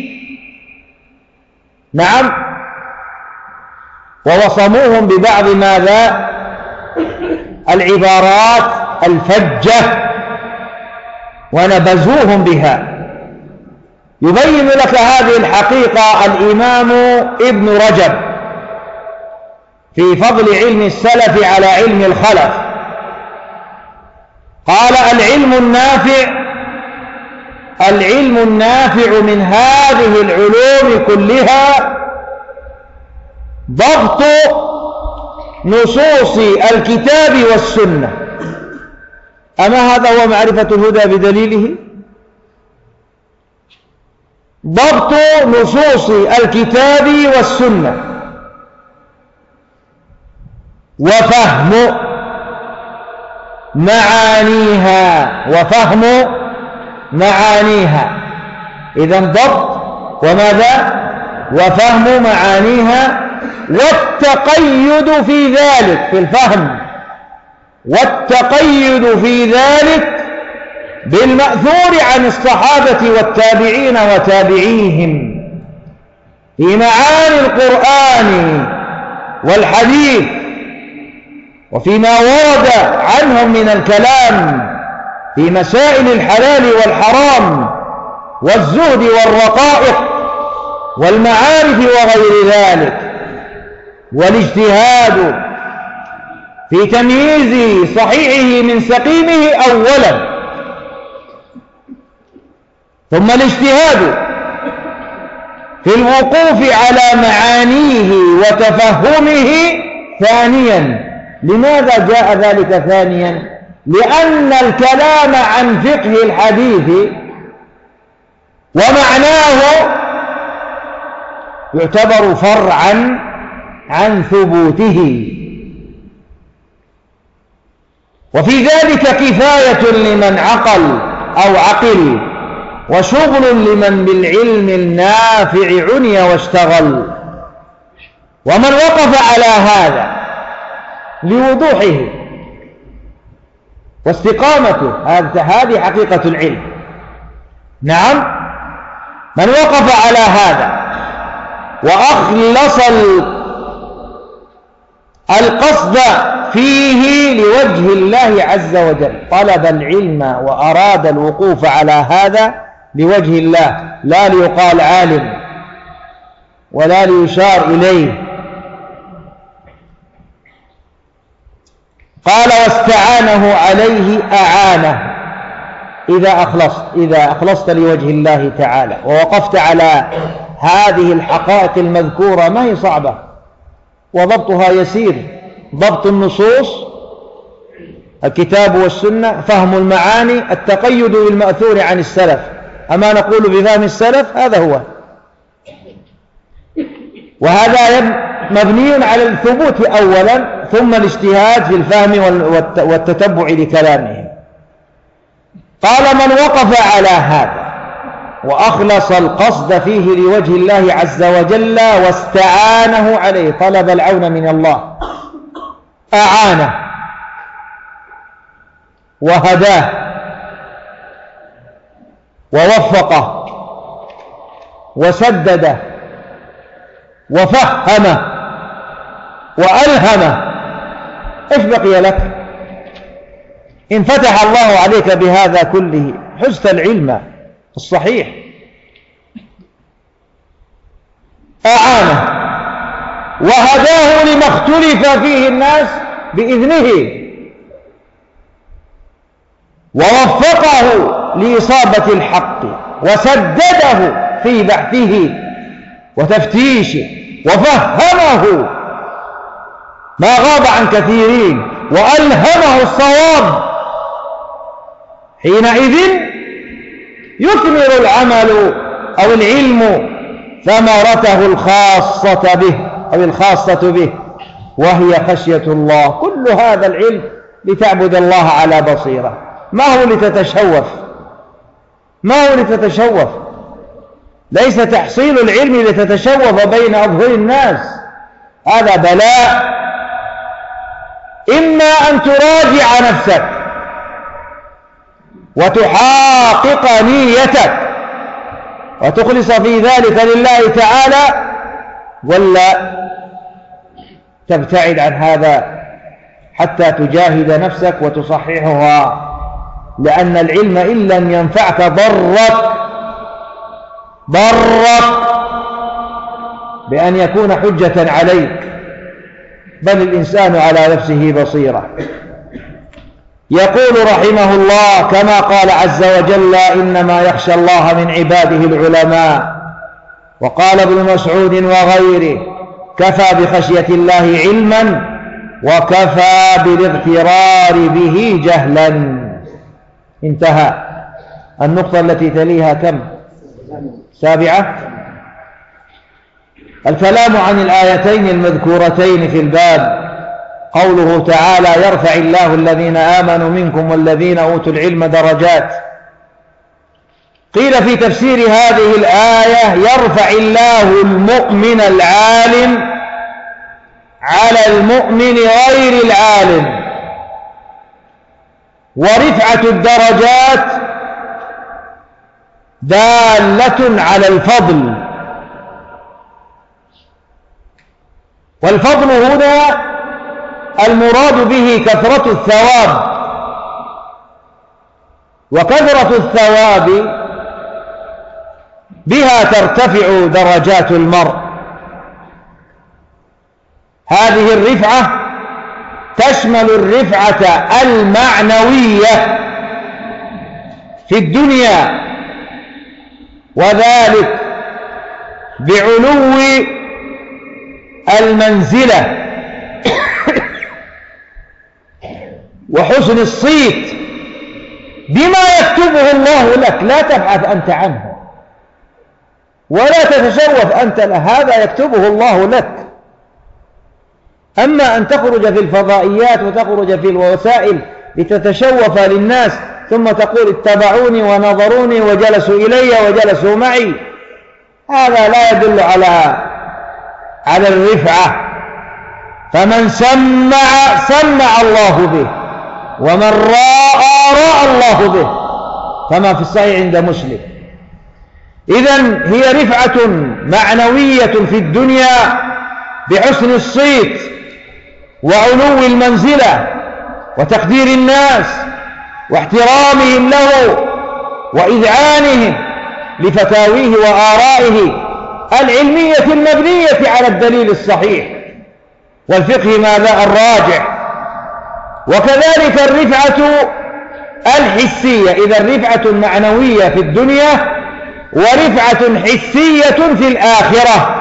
نعم، ووصموهم ببعض ماذا؟ العبارات الفجة ونبذوهم بها. يبين لك هذه الحقيقة الإمام ابن رجب في فضل علم السلف على علم الخلف. قال: العلم النافع العلم النافع من هذه العلوم كلها ضبط نصوص الكتاب والسنة. أما هذا هو معرفة الهدى بدليله؟ ضبط نصوص الكتاب والسنة وفهم معانيها وفهم معانيها. إذن ضبط وماذا؟ وفهم معانيها، والتقيد في ذلك في الفهم، والتقيد في ذلك بالمأثور عن الصحابة والتابعين وتابعيهم في معاني القرآن والحديث وفيما ورد عنهم من الكلام في مسائل الحلال والحرام والزهد والرقائق والمعارف وغير ذلك، والاجتهاد في تمييز صحيحه من سقيمه أولا، ثم الاجتهاد في الوقوف على معانيه وتفهمه ثانيا. لماذا جاء ذلك ثانيا؟ لأن الكلام عن فقه الحديث ومعناه يعتبر فرعا عن ثبوته، وفي ذلك كفاية لمن عقل أو عقل، وشغل لمن بالعلم النافع عني واشتغل. ومن وقف على هذا لوضوحه واستقامته، هذه حقيقة العلم. نعم، من وقف على هذا وأخلص القصد فيه لوجه الله عز وجل، طلب العلم وأراد الوقوف على هذا لوجه الله، لا ليقال عالم ولا ليشار إليه. قال واستعانه عليه أعانه. إذا أخلصت إذا أخلصت لوجه الله تعالى ووقفت على هذه الحقائق المذكورة، ما هي صعبة وضبطها يسير. ضبط النصوص، الكتاب والسنة، فهم المعاني، التقيد بالمأثور عن السلف. أما نقول بفهم السلف، هذا هو، وهذا مبني على الثبوت أولا، ثم الاجتهاد في الفهم والتتبع لكلامهم. قال من وقف على هذا وأخلص القصد فيه لوجه الله عز وجل واستعانه عليه، طلب العون من الله، أعانه وهداه ووفقه وسدده وفهمه وألهمه. إيش بقي لك؟ إن فتح الله عليك بهذا كله حزت العلم الصحيح. أعانه وهداه لما اختلف فيه الناس بإذنه، ووفقه لإصابة الحق، وسدده في بحثه وتفتيشه، وفهمه ما غاب عن كثيرين، وألهمه الصواب. حينئذ يثمر العمل أو العلم ثمرته الخاصة به أو الخاصة به، وهي خشية الله. كل هذا العلم لتعبد الله على بصيرة، ما هو لتتشوف، ما هو لتتشوف، ليس تحصيل العلم لتتشوف بين أظهر الناس، هذا بلاء. إما أن تراجع نفسك وتحقق نيتك وتخلص في ذلك لله تعالى، ولا تبتعد عن هذا حتى تجاهد نفسك وتصححها، لأن العلم إن لم ينفعك ضرك ضرك بأن يكون حجة عليك، بل الإنسان على نفسه بصيرة. يقول رحمه الله كما قال عز وجل إنما يخشى الله من عباده العلماء. وقال ابن مسعود وغيره كفى بخشية الله علما وكفى بالاغترار به جهلا. انتهى. النقطة التي تليها كم؟ سابعة. الكلام عن الآيتين المذكورتين في الباب، قوله تعالى يرفع الله الذين آمنوا منكم والذين أوتوا العلم درجات. قيل في تفسير هذه الآية يرفع الله المؤمن العالم على المؤمن غير العالم، ورفعة الدرجات دالة على الفضل، والفضل هنا المراد به كثرة الثواب، وكثرة الثواب بها ترتفع درجات المرء. هذه الرفعة تشمل الرفعة المعنوية في الدنيا، وذلك بعلو المنزلة وحسن الصيت بما يكتبه الله لك، لا تبحث أنت عنه ولا تتشوف أنت له، هذا يكتبه الله لك. أما أن تخرج في الفضائيات وتخرج في الوسائل لتتشوف للناس ثم تقول اتبعوني ونظروني وجلسوا إلي وجلسوا معي، هذا لا يدل على على الرفعة. فمن سمع سمع الله به، ومن راى راى الله به، كما في الصحيح عند مسلم. إذن هي رفعة معنوية في الدنيا بحسن الصيت وعلو المنزلة وتقدير الناس واحترامهم له وإذعانهم لفتاويه وآرائه العلمية المبنية على الدليل الصحيح والفقه ماذا الراجع. وكذلك الرفعة الحسية، إذا رفعة معنوية في الدنيا ورفعة حسية في الآخرة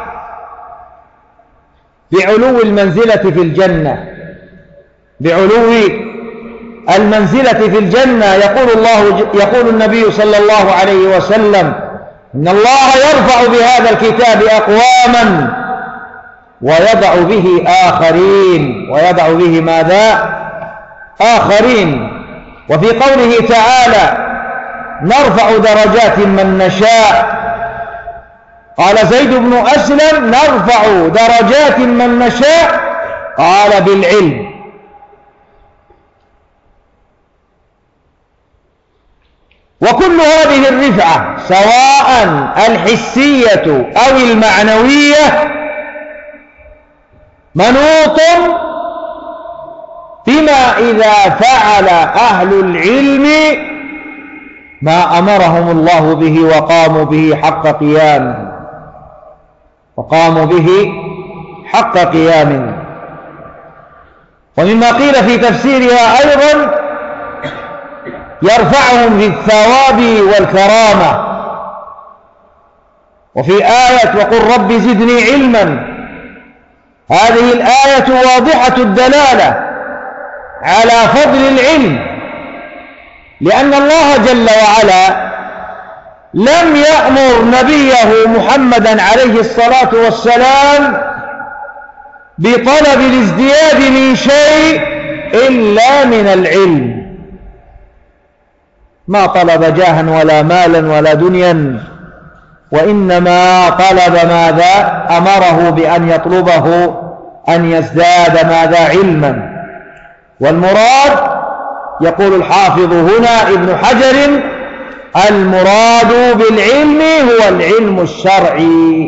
بعلو المنزلة في الجنة، بعلو المنزلة في الجنة. يقول الله يقول النبي صلى الله عليه وسلم: إن الله يرفع بهذا الكتاب أقواما ويضع به آخرين، ويضع به ماذا؟ آخرين. وفي قوله تعالى: نرفع درجات من نشاء، قال زيد بن أسلم: نرفع درجات من نشاء، قال بالعلم. وكل هذه الرفعة سواء الحسية أو المعنوية منوط بما إذا فعل أهل العلم ما أمرهم الله به وقاموا به حق قيام وقاموا به حق قيام. ومما قيل في تفسيرها أيضا: يرفعهم في الثواب والكرامة. وفي آية: وقل رب زدني علما، هذه الآية واضحة الدلالة على فضل العلم، لأن الله جل وعلا لم يأمر نبيه محمدا عليه الصلاة والسلام بطلب الازدياد من شيء إلا من العلم، ما طلب جاها ولا مالا ولا دنيا، وإنما طلب ماذا؟ أمره بأن يطلبه أن يزداد ماذا؟ علما. والمراد يقول الحافظ هنا ابن حجر: المراد بالعلم هو العلم الشرعي،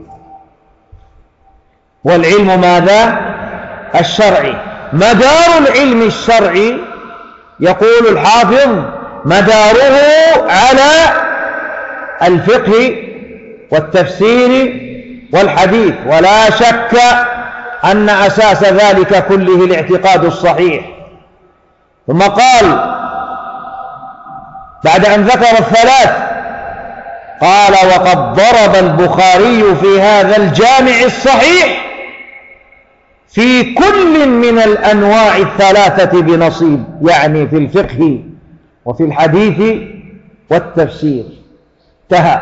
والعلم ماذا؟ الشرعي. مدار العلم الشرعي يقول الحافظ مداره على الفقه والتفسير والحديث، ولا شك أن أساس ذلك كله الاعتقاد الصحيح. ثم قال بعد أن ذكر الثلاث قال: وقد ضرب البخاري في هذا الجامع الصحيح في كل من الأنواع الثلاثة بنصيب، يعني في الفقه وفي الحديث والتفسير. انتهى.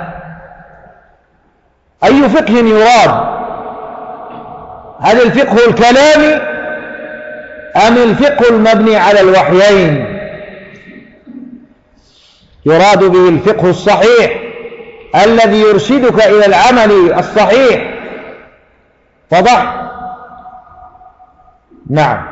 أي فقه يراد؟ هل الفقه الكلامي أم الفقه المبني على الوحيين؟ يراد به الفقه الصحيح الذي يرشدك إلى العمل الصحيح. واضح؟ نعم.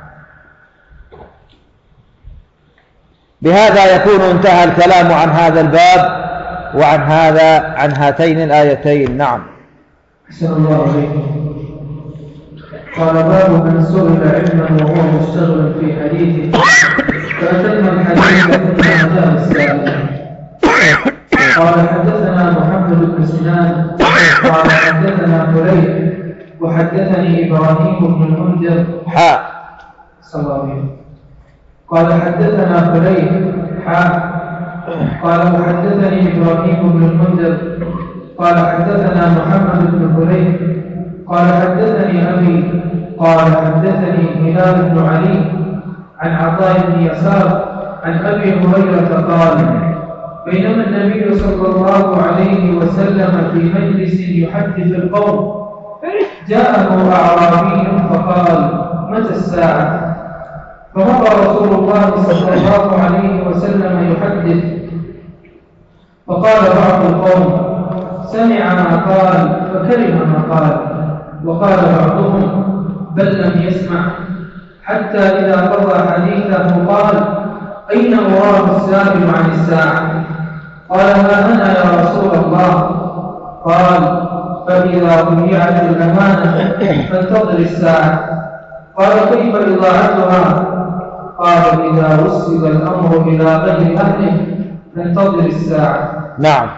بهذا يكون انتهى الكلام عن هذا الباب وعن هذا عن هاتين الآيتين. نعم. أحسن الله عليكم. قال باب من سئل علما وهو مشتغل في حديثه فأتم الحديث ثم أتاه السائل. قال حدثنا محمد بن سنان قال حدثنا فليح وحدثني إبراهيم بن المنذر حاء صلى قال حدثنا فليح حاء قال وحدثني إبراهيم بن المنذر قال حدثنا محمد بن فليح قال حدثني أبي قال حدثني هلال بن علي عن عطاء بن يسار عن أبي هريرة قال بينما النبي صلى الله عليه وسلم في مجلس يحدث القوم جاءه أعرابي فقال متى الساعة؟ فمضى رسول الله صلى الله عليه وسلم يحدث فقال بعض القوم سمع ما قال فكره ما قال، وقال بعضهم بل لم يسمع، حتى إذا قضى حديثه قال أين أراه السائل عن الساعة؟ قال ها أنا يا رسول الله. قال فإذا ضيعت الأمانة فانتظر الساعة. قال كيف إضاعتها؟ قال إذا وصل الأمر إلى غير أهله فانتظر الساعة. نعم،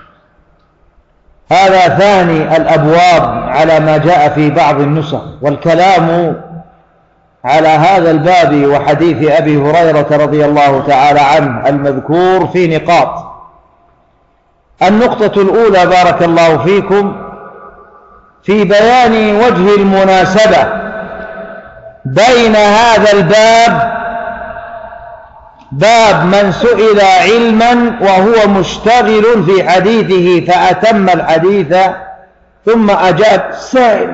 هذا ثاني الأبواب على ما جاء في بعض النسخ، والكلام على هذا الباب وحديث أبي هريرة رضي الله تعالى عنه المذكور في نقاط. النقطة الأولى بارك الله فيكم في بيان وجه المناسبة بين هذا الباب، باب من سئل علما وهو مشتغل في حديثه فأتم الحديث ثم أجاب السائل.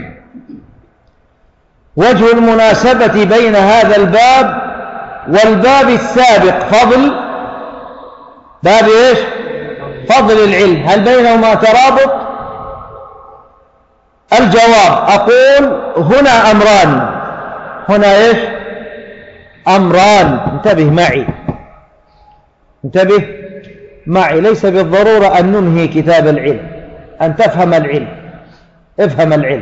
وجه المناسبة بين هذا الباب والباب السابق فضل باب إيش؟ فضل العلم، هل بينهما ترابط؟ الجواب أقول هنا أمران، هنا إيش؟ أمران. انتبه معي، انتبه معي، ليس بالضرورة أن ننهي كتاب العلم، أن تفهم العلم، افهم العلم.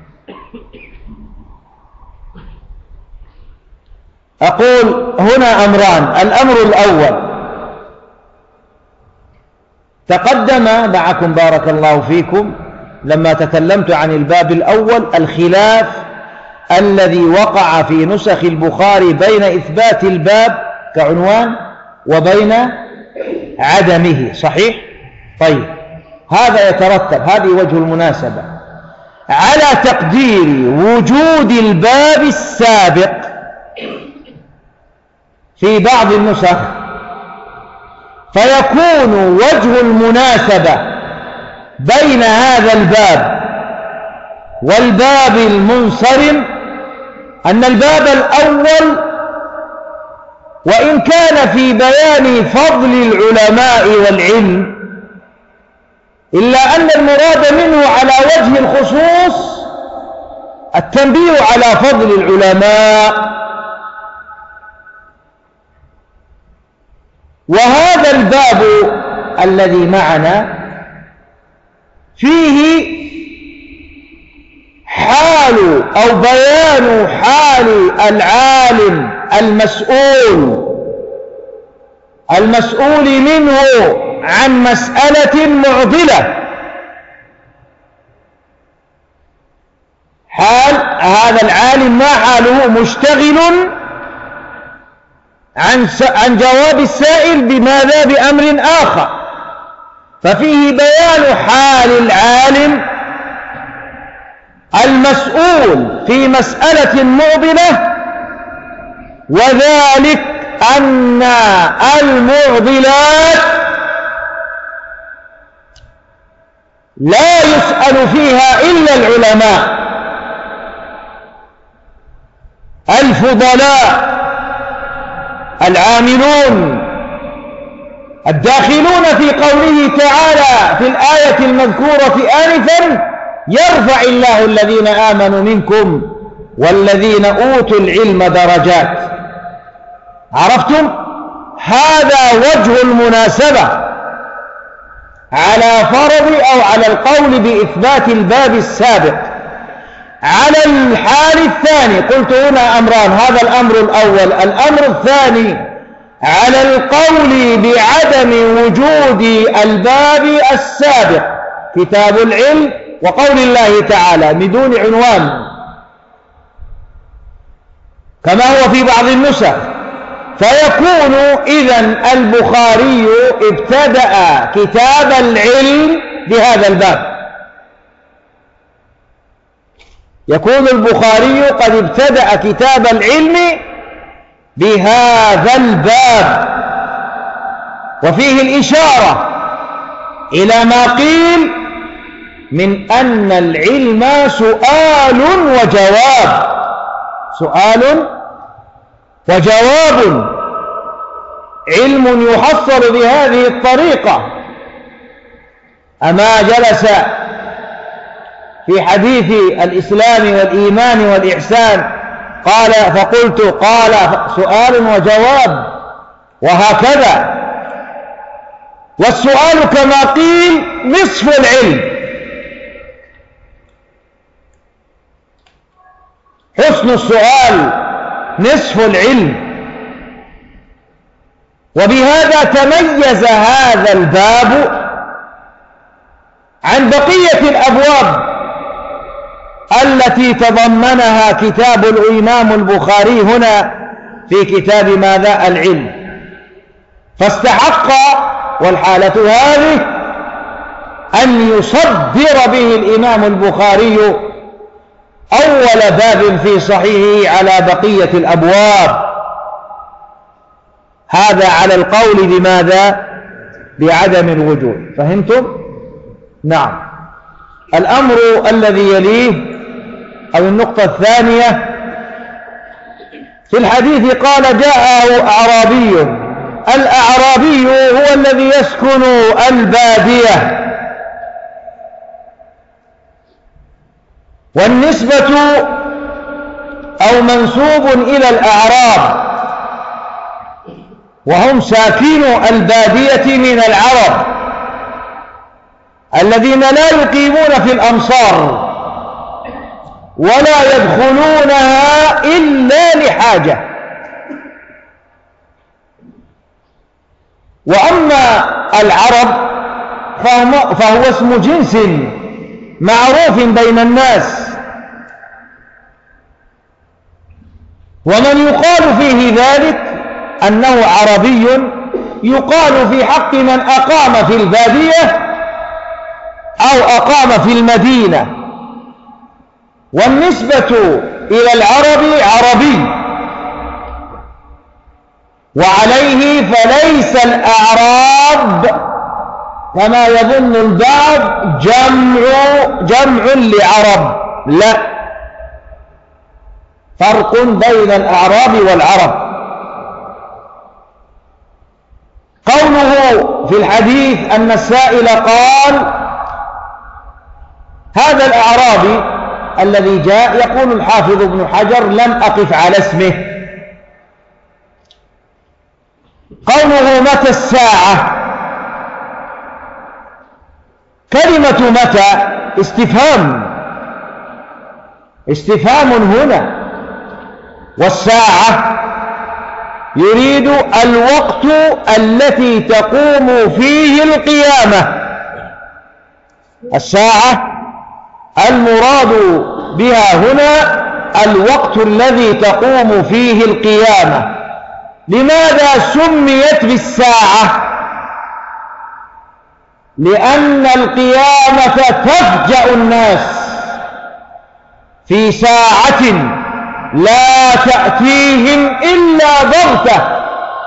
أقول هنا أمران. الأمر الأول تقدم معكم بارك الله فيكم لما تكلمت عن الباب الأول الخلاف الذي وقع في نسخ البخاري بين إثبات الباب كعنوان وبين عدمه، صحيح؟ طيب، هذا يترتب، هذه وجه المناسبة على تقدير وجود الباب السابق في بعض النسخ، فيكون وجه المناسبة بين هذا الباب والباب المنصرم أن الباب الأول وإن كان في بيان فضل العلماء والعلم، إلا أن المراد منه على وجه الخصوص التنبيه على فضل العلماء. وهذا الباب الذي معنا فيه حال أو بيان حال العالم المسؤول المسؤول منه عن مسألة معضلة، حال هذا العالم ما حاله؟ مشتغل عن عن جواب السائل بماذا؟ بأمر آخر، ففيه بيان حال العالم المسؤول في مسألة معضلة، وذلك أن المعضلات لا يسأل فيها إلا العلماء الفضلاء العاملون الداخلون في قوله تعالى في الآية المذكورة آنفا: يرفع الله الذين آمنوا منكم والذين أوتوا العلم درجات. عرفتم؟ هذا وجه المناسبة على فرض أو على القول بإثبات الباب السابق، على الحال الثاني. قلت هنا أمران، هذا الأمر الأول. الأمر الثاني على القول بعدم وجود الباب السابق كتاب العلم وقول الله تعالى بدون عنوان كما هو في بعض النسخ، فيكون إذن البخاري ابتدأ كتاب العلم بهذا الباب، يكون البخاري قد ابتدأ كتاب العلم بهذا الباب، وفيه الإشارة إلى ما قيل من أن العلم سؤال وجواب، سؤال وجواب، علم يحصل بهذه الطريقة. أما جلس في حديث الإسلام والإيمان والإحسان قال فقلت قال سؤال وجواب، وهكذا. والسؤال كما قيل نصف العلم، حسن السؤال نصف العلم. وبهذا تميز هذا الباب عن بقية الأبواب التي تضمنها كتاب الإمام البخاري هنا في كتاب ماذا؟ العلم. فاستحق والحالة هذه أن يصدر به الإمام البخاري أول باب في صحيحه على بقية الأبواب، هذا على القول بماذا؟ بعدم الوجود. فهمتم؟ نعم. الأمر الذي يليه أو النقطة الثانية في الحديث قال جاء أعرابي. الأعرابي هو الذي يسكن البادية، والنسبة أو منسوب إلى الأعراب، وهم ساكنو البادية من العرب الذين لا يقيمون في الأمصار ولا يدخلونها إلا لحاجة. وأما العرب فهو اسم جنس معروف بين الناس، ومن يقال فيه ذلك أنه عربي يقال في حق من أقام في البادية أو أقام في المدينة. والنسبة إلى العرب عربي، وعليه فليس الأعراب كما يظن البعض جمع جمع لعرب، لا، فرق بين الأعراب والعرب. قوله في الحديث أن السائل قال هذا الأعرابي الذي جاء، يقول الحافظ ابن حجر لم أقف على اسمه. قوله متى الساعة، كلمة متى استفهام استفهام هنا، والساعة يريد الوقت التي تقوم فيه القيامة. الساعة المراد بها هنا الوقت الذي تقوم فيه القيامة. لماذا سميت بالساعة؟ لأن القيامة تفجأ الناس في ساعة لا تأتيهم إلا بغتة،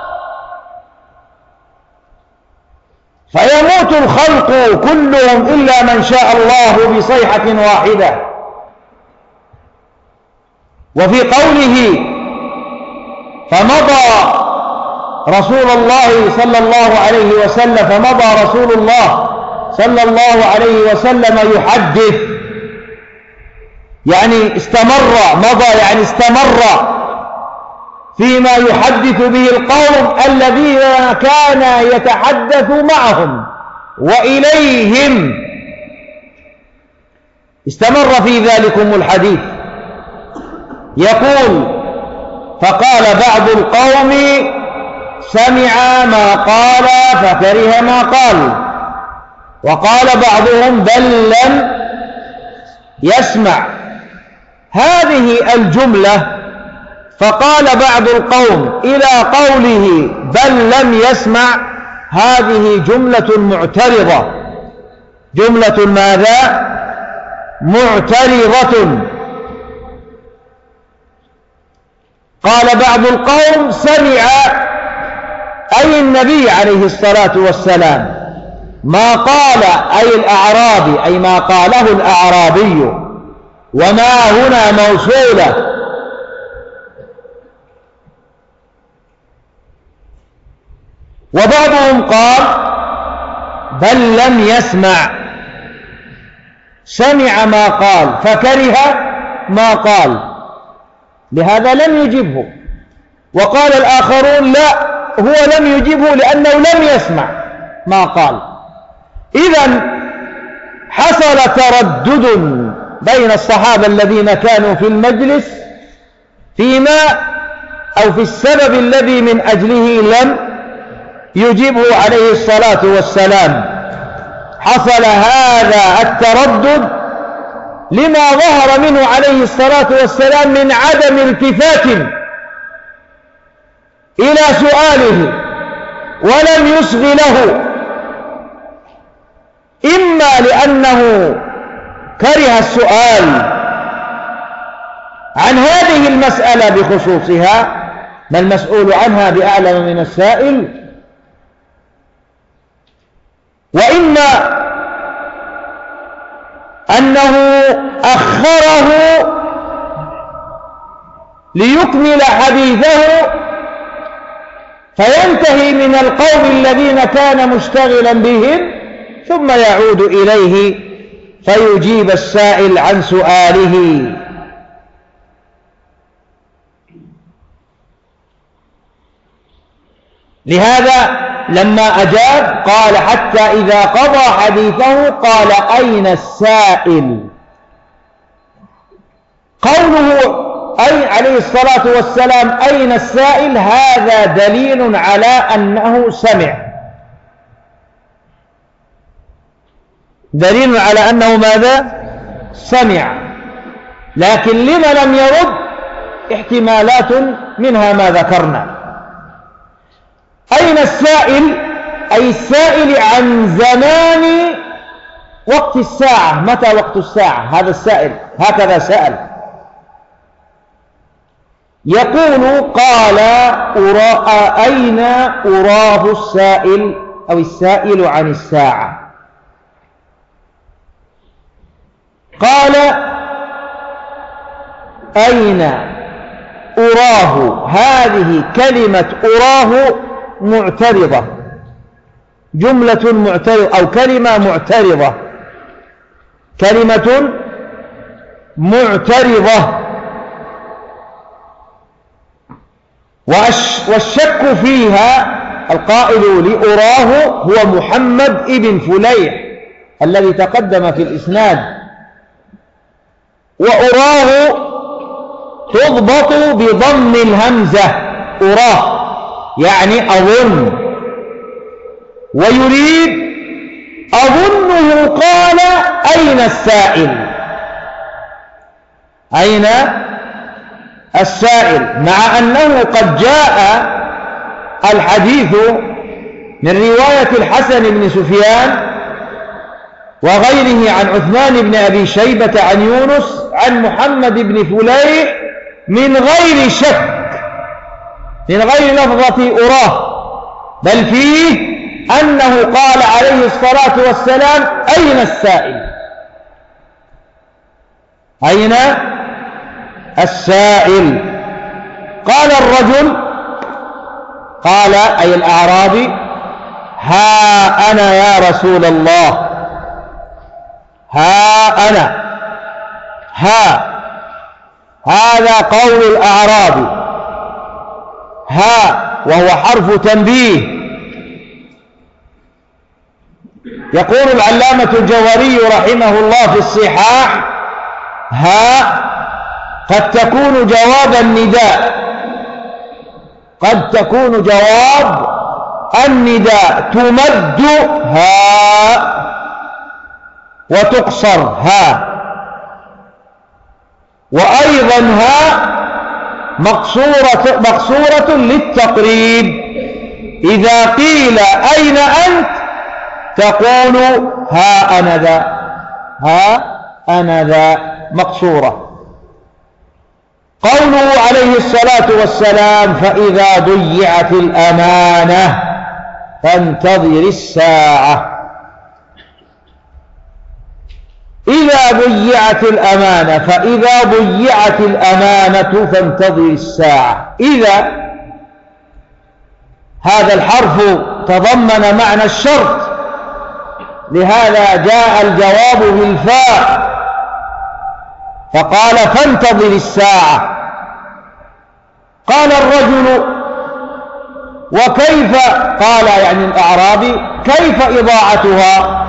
فيموت الخلق كلهم إلا من شاء الله بصيحة واحدة. وفي قوله فمضى رسول الله صلى الله عليه وسلم فمضى رسول الله صلى الله عليه وسلم يحدث، يعني استمر، مضى يعني استمر فيما يحدث به القوم الذين كان يتحدث معهم وإليهم. استمر في ذلكم الحديث يقول: فقال بعض القوم: سمع ما قال فكره ما قال. وقال بعضهم: بل لم يسمع. هذه الجملة فقال بعض القوم إلى قوله بل لم يسمع، هذه جملة معترضة. جملة ماذا؟ معترضة. قال بعض القوم: سمع أي النبي عليه الصلاة والسلام ما قال، أي الأعرابي، أي ما قاله الأعرابي، وما هنا موصولة. وبعضهم قال: بل لم يسمع، سمع ما قال فكره ما قال، لهذا لم يجبه. وقال الآخرون: لا، هو لم يجبه لأنه لم يسمع ما قال. إذن حصل تردد بين الصحابة الذين كانوا في المجلس فيما أو في السبب الذي من أجله لم يجبه عليه الصلاة والسلام. حصل هذا التردد لما ظهر منه عليه الصلاة والسلام من عدم التفات إلى سؤاله ولم يصغ له، إما لأنه كره السؤال عن هذه المسألة بخصوصها، ما المسؤول عنها بأعلم من السائل، وإما أنه أخره ليكمل حديثه فينتهي من القوم الذين كان مشتغلا بهم ثم يعود إليه فيجيب السائل عن سؤاله. لهذا لما أجاب قال: حتى إذا قضى حديثه قال: أين السائل؟ قوله أي عليه الصلاة والسلام أين السائل، هذا دليل على أنه سمع، دليل على أنه ماذا؟ سمع. لكن لما لم يرد؟ احتمالات منها ما ذكرنا. أين السائل؟ أي السائل عن زمان وقت الساعة. متى وقت الساعة؟ هذا السائل هكذا سأل. يقول: قال: أرى أين أراه السائل أو السائل عن الساعة؟ قال: أين أراه. هذه كلمة أراه معترضة، جملة معترضة أو كلمة معترضة، كلمة معترضة. والشك فيها القائل لأراه هو محمد ابن فليح الذي تقدم في الإسناد. وأراه تضبط بضم الهمزة، أراه يعني أظن، ويريد أظنه قال: أين السائل؟ أين السائل؟ مع أنه قد جاء الحديث من رواية الحسن بن سفيان وغيره عن عثمان بن أبي شيبة عن يونس عن محمد بن فليح من غير شك، من غير لفظة أراه، بل فيه أنه قال عليه الصلاة والسلام: أين السائل؟ أين السائل؟ قال الرجل، قال أي الأعرابي: ها أنا يا رسول الله، ها أنا. ها هذا قول الأعرابي، ها وهو حرف تنبيه. يقول العلامة الجوهري رحمه الله في الصحاح: ها قد تكون جواب النداء، قد تكون جواب النداء تمد ها وتقصر ها، وأيضا ها مقصورة, مقصورة للتقريب. إذا قيل أين أنت تقول ها أنا ذا، ها أنا ذا مقصورة. قوله عليه الصلاة والسلام فإذا ضيعت الأمانة فانتظر الساعة. إذا ضيعت الأمانة، فإذا ضيعت الأمانة فانتظر الساعة. إذا هذا الحرف تضمن معنى الشرط، لهذا جاء الجواب بالفاء فقال فانتظر الساعة. قال الرجل وكيف، قال يعني الأعرابي كيف إضاعتها،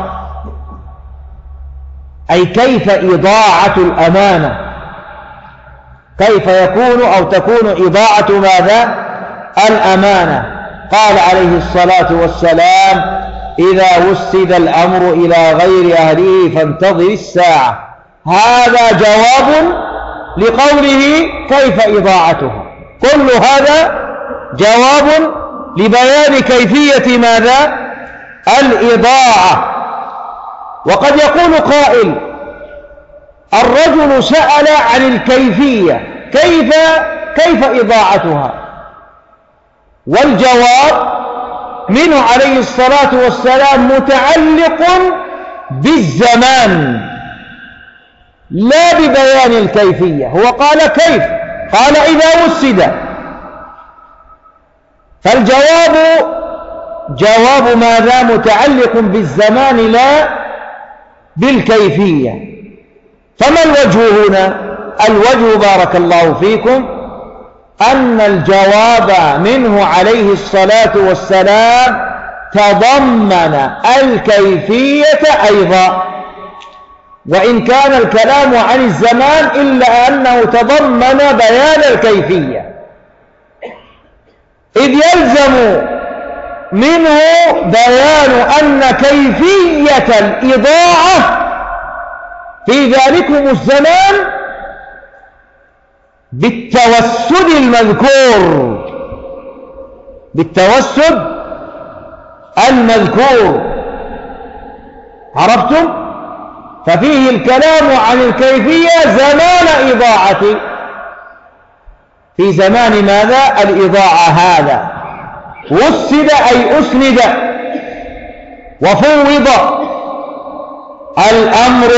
أي كيف إضاعة الأمانة، كيف يكون أو تكون إضاعة ماذا؟ الأمانة. قال عليه الصلاة والسلام إذا وسد الأمر إلى غير أهله فانتظر الساعة. هذا جواب لقوله كيف إضاعتها، كل هذا جواب لبيان كيفية ماذا؟ الإضاعة. وقد يقول قائل الرجل سأل عن الكيفية، كيف كيف إضاعتها؟ والجواب منه عليه الصلاة والسلام متعلق بالزمان لا ببيان الكيفية. هو قال كيف؟ قال إذا وسد، فالجواب جواب ماذا؟ متعلق بالزمان لا بالكيفية. فما الوجه هنا؟ الوجه بارك الله فيكم أن الجواب منه عليه الصلاة والسلام تضمن الكيفية أيضا، وإن كان الكلام عن الزمان إلا أنه تضمن بيان الكيفية، إذ يلزم منه بيان أن كيفية الإضاعة في ذلكم الزمان بالتوسد المذكور، بالتوسد المذكور. عرفتم؟ ففيه الكلام عن الكيفية زمان إضاعة، في زمان ماذا؟ الإضاعة. هذا وسد أي أسند وفوض الأمر،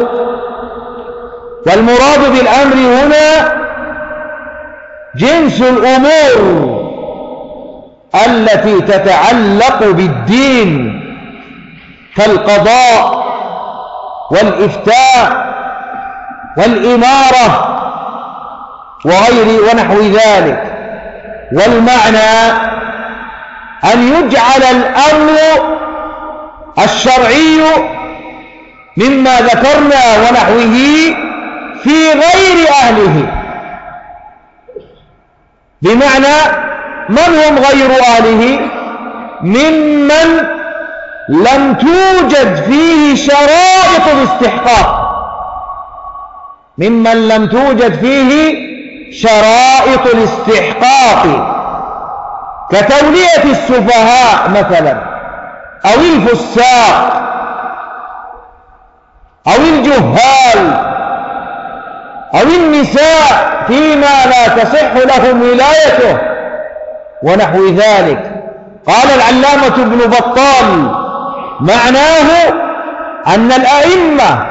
والمراد بالأمر هنا جنس الأمور التي تتعلق بالدين كالقضاء والإفتاء والإمارة وغير ونحو ذلك. والمعنى أن يجعل الأمر الشرعي مما ذكرنا ونحوه في غير أهله، بمعنى من هم غير أهله؟ ممن لم توجد فيه شرائط الاستحقاق، ممن لم توجد فيه شرائط الاستحقاق كتولية السفهاء مثلا، أو الفساق، أو الجهال، أو النساء فيما لا تصح لهم ولايته ونحو ذلك. قال العلامة ابن بطال معناه أن الأئمة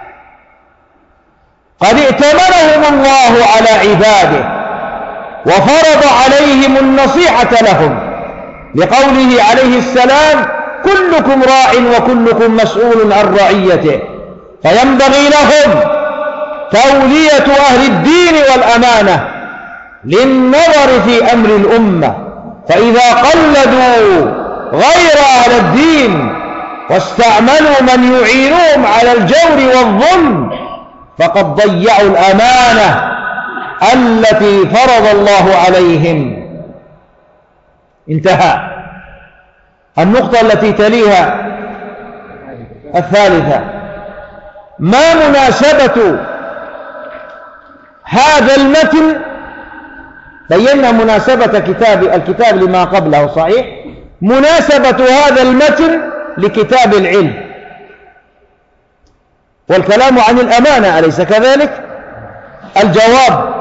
قد ائتمنهم الله على عباده وفرض عليهم النصيحة لهم، لقوله عليه السلام كلكم راع وكلكم مسؤول عن رعيته، فينبغي لهم تولية أهل الدين والأمانة للنظر في أمر الأمة. فإذا قلدوا غير أهل الدين واستعملوا من يعينهم على الجور والظلم فقد ضيعوا الأمانة التي فرض الله عليهم. انتهى. النقطة التي تليها الثالثة: ما مناسبة هذا المتن؟ بينا مناسبة كتاب الكتاب لما قبله، صحيح؟ مناسبة هذا المتن لكتاب العلم، والكلام عن الأمانة، أليس كذلك؟ الجواب: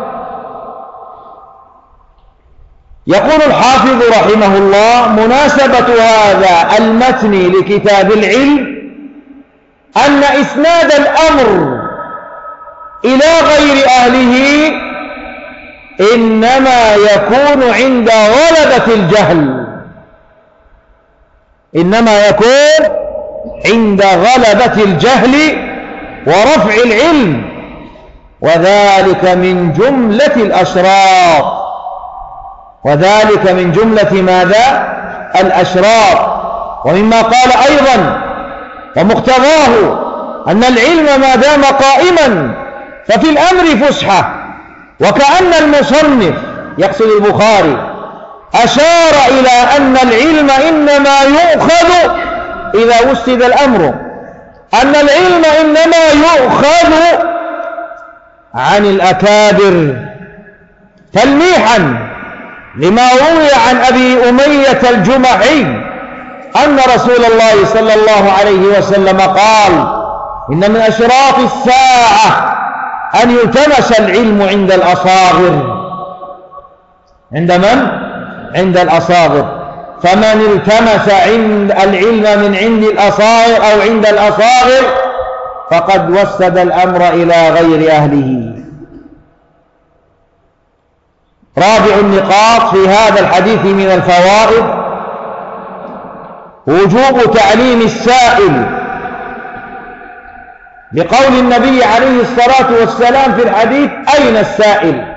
يقول الحافظ رحمه الله: مناسبة هذا المتن لكتاب العلم أن إسناد الأمر إلى غير أهله إنما يكون عند غلبة الجهل، إنما يكون عند غلبة الجهل ورفع العلم، وذلك من جملة الأشراط، وذلك من جملة ماذا؟ الأشراط. ومما قال أيضا ومقتضاه أن العلم ما دام قائما ففي الأمر فسحة، وكأن المصنف يقصد البخاري أشار إلى أن العلم إنما يؤخذ إذا وسد الأمر، أن العلم إنما يؤخذ عن الأكابر، تلميحا لما روي عن أبي أمية الجمحي أن رسول الله صلى الله عليه وسلم قال: إن من أشراط الساعة أن يلتمس العلم عند الأصاغر. عند من؟ عند الأصاغر. فمن التمس عند العلم من عند الأصاغر أو عند الأصاغر فقد وسد الأمر إلى غير أهله. رابع النقاط في هذا الحديث من الفوائد: وجوب تعليم السائل، لقول النبي عليه الصلاة والسلام في الحديث: أين السائل؟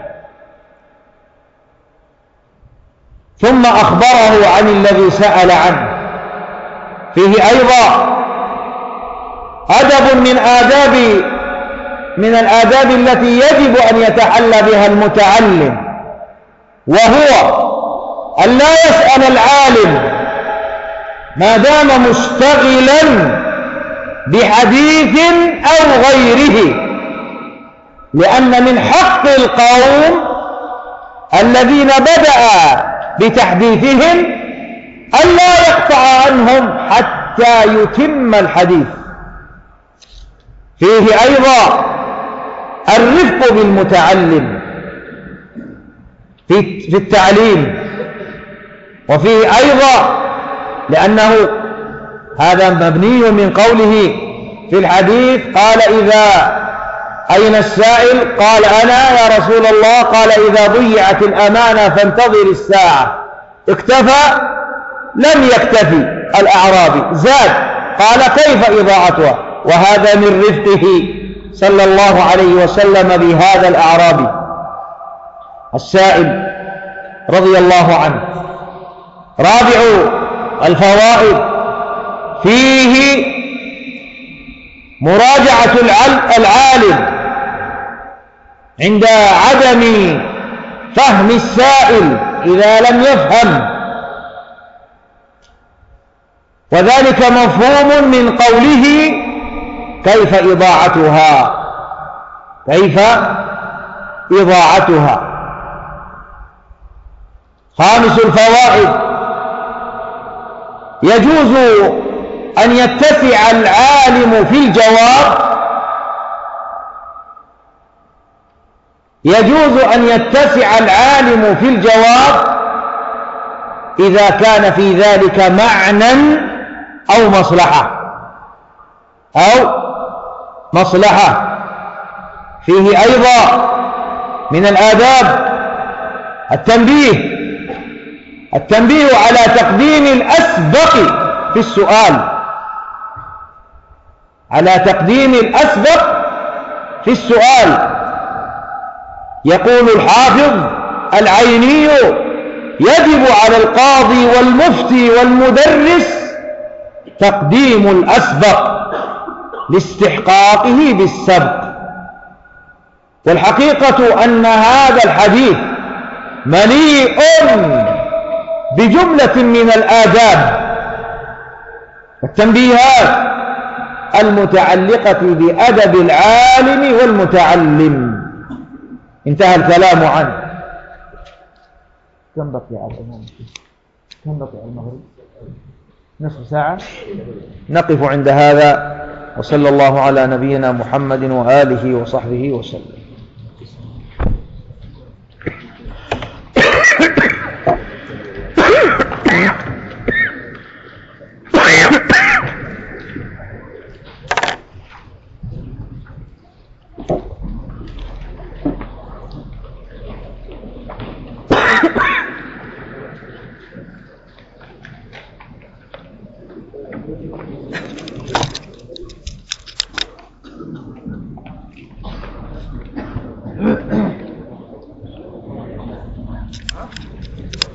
ثم أخبره عن الذي سأل عنه. فيه أيضا أدب من آداب من الآداب التي يجب أن يتحلى بها المتعلم، وهو أن لا يسأل العالم ما دام مشتغلا بحديث أو غيره، لأن من حق القوم الذين بدأ بتحديثهم ألا يقطع عنهم حتى يتم الحديث. فيه أيضا الرفق بالمتعلم في التعليم. وفيه أيضا لأنه هذا مبني من قوله في الحديث: قال: إذا أين السائل؟ قال: أنا يا رسول الله. قال: إذا ضيعت الأمانة فانتظر الساعة. اكتفى؟ لم يكتفي الأعرابي، زاد، قال: كيف إضاعتها؟ وهذا من رفقه صلى الله عليه وسلم بهذا الأعرابي السائل رضي الله عنه. رابع الفوائد: فيه مراجعة العالم عند عدم فهم السائل إذا لم يفهم، وذلك مفهوم من قوله: كيف إضاعتها؟ كيف إضاعتها؟ خامس الفوائد: يجوز أن يتسع العالم في الجواب يجوز أن يتسع العالم في الجواب إذا كان في ذلك معنى أو مصلحة أو مصلحة. فيه أيضا من الآداب التنبيه التنبيه على تقديم الأسبق في السؤال على تقديم الأسبق في السؤال. يقول الحافظ العيني: يجب على القاضي والمفتي والمدرس تقديم الأسبق لاستحقاقه بالسبق. والحقيقة أن هذا الحديث مليء بجملة من الآداب والتنبيهات المتعلقة بأدب العالم والمتعلم. انتهى الكلام عنه. كم بقي على الإمام؟ كم بقي على المغرب؟ نصف ساعة. نقف عند هذا، وصلى الله على نبينا محمد وآله وصحبه وسلم.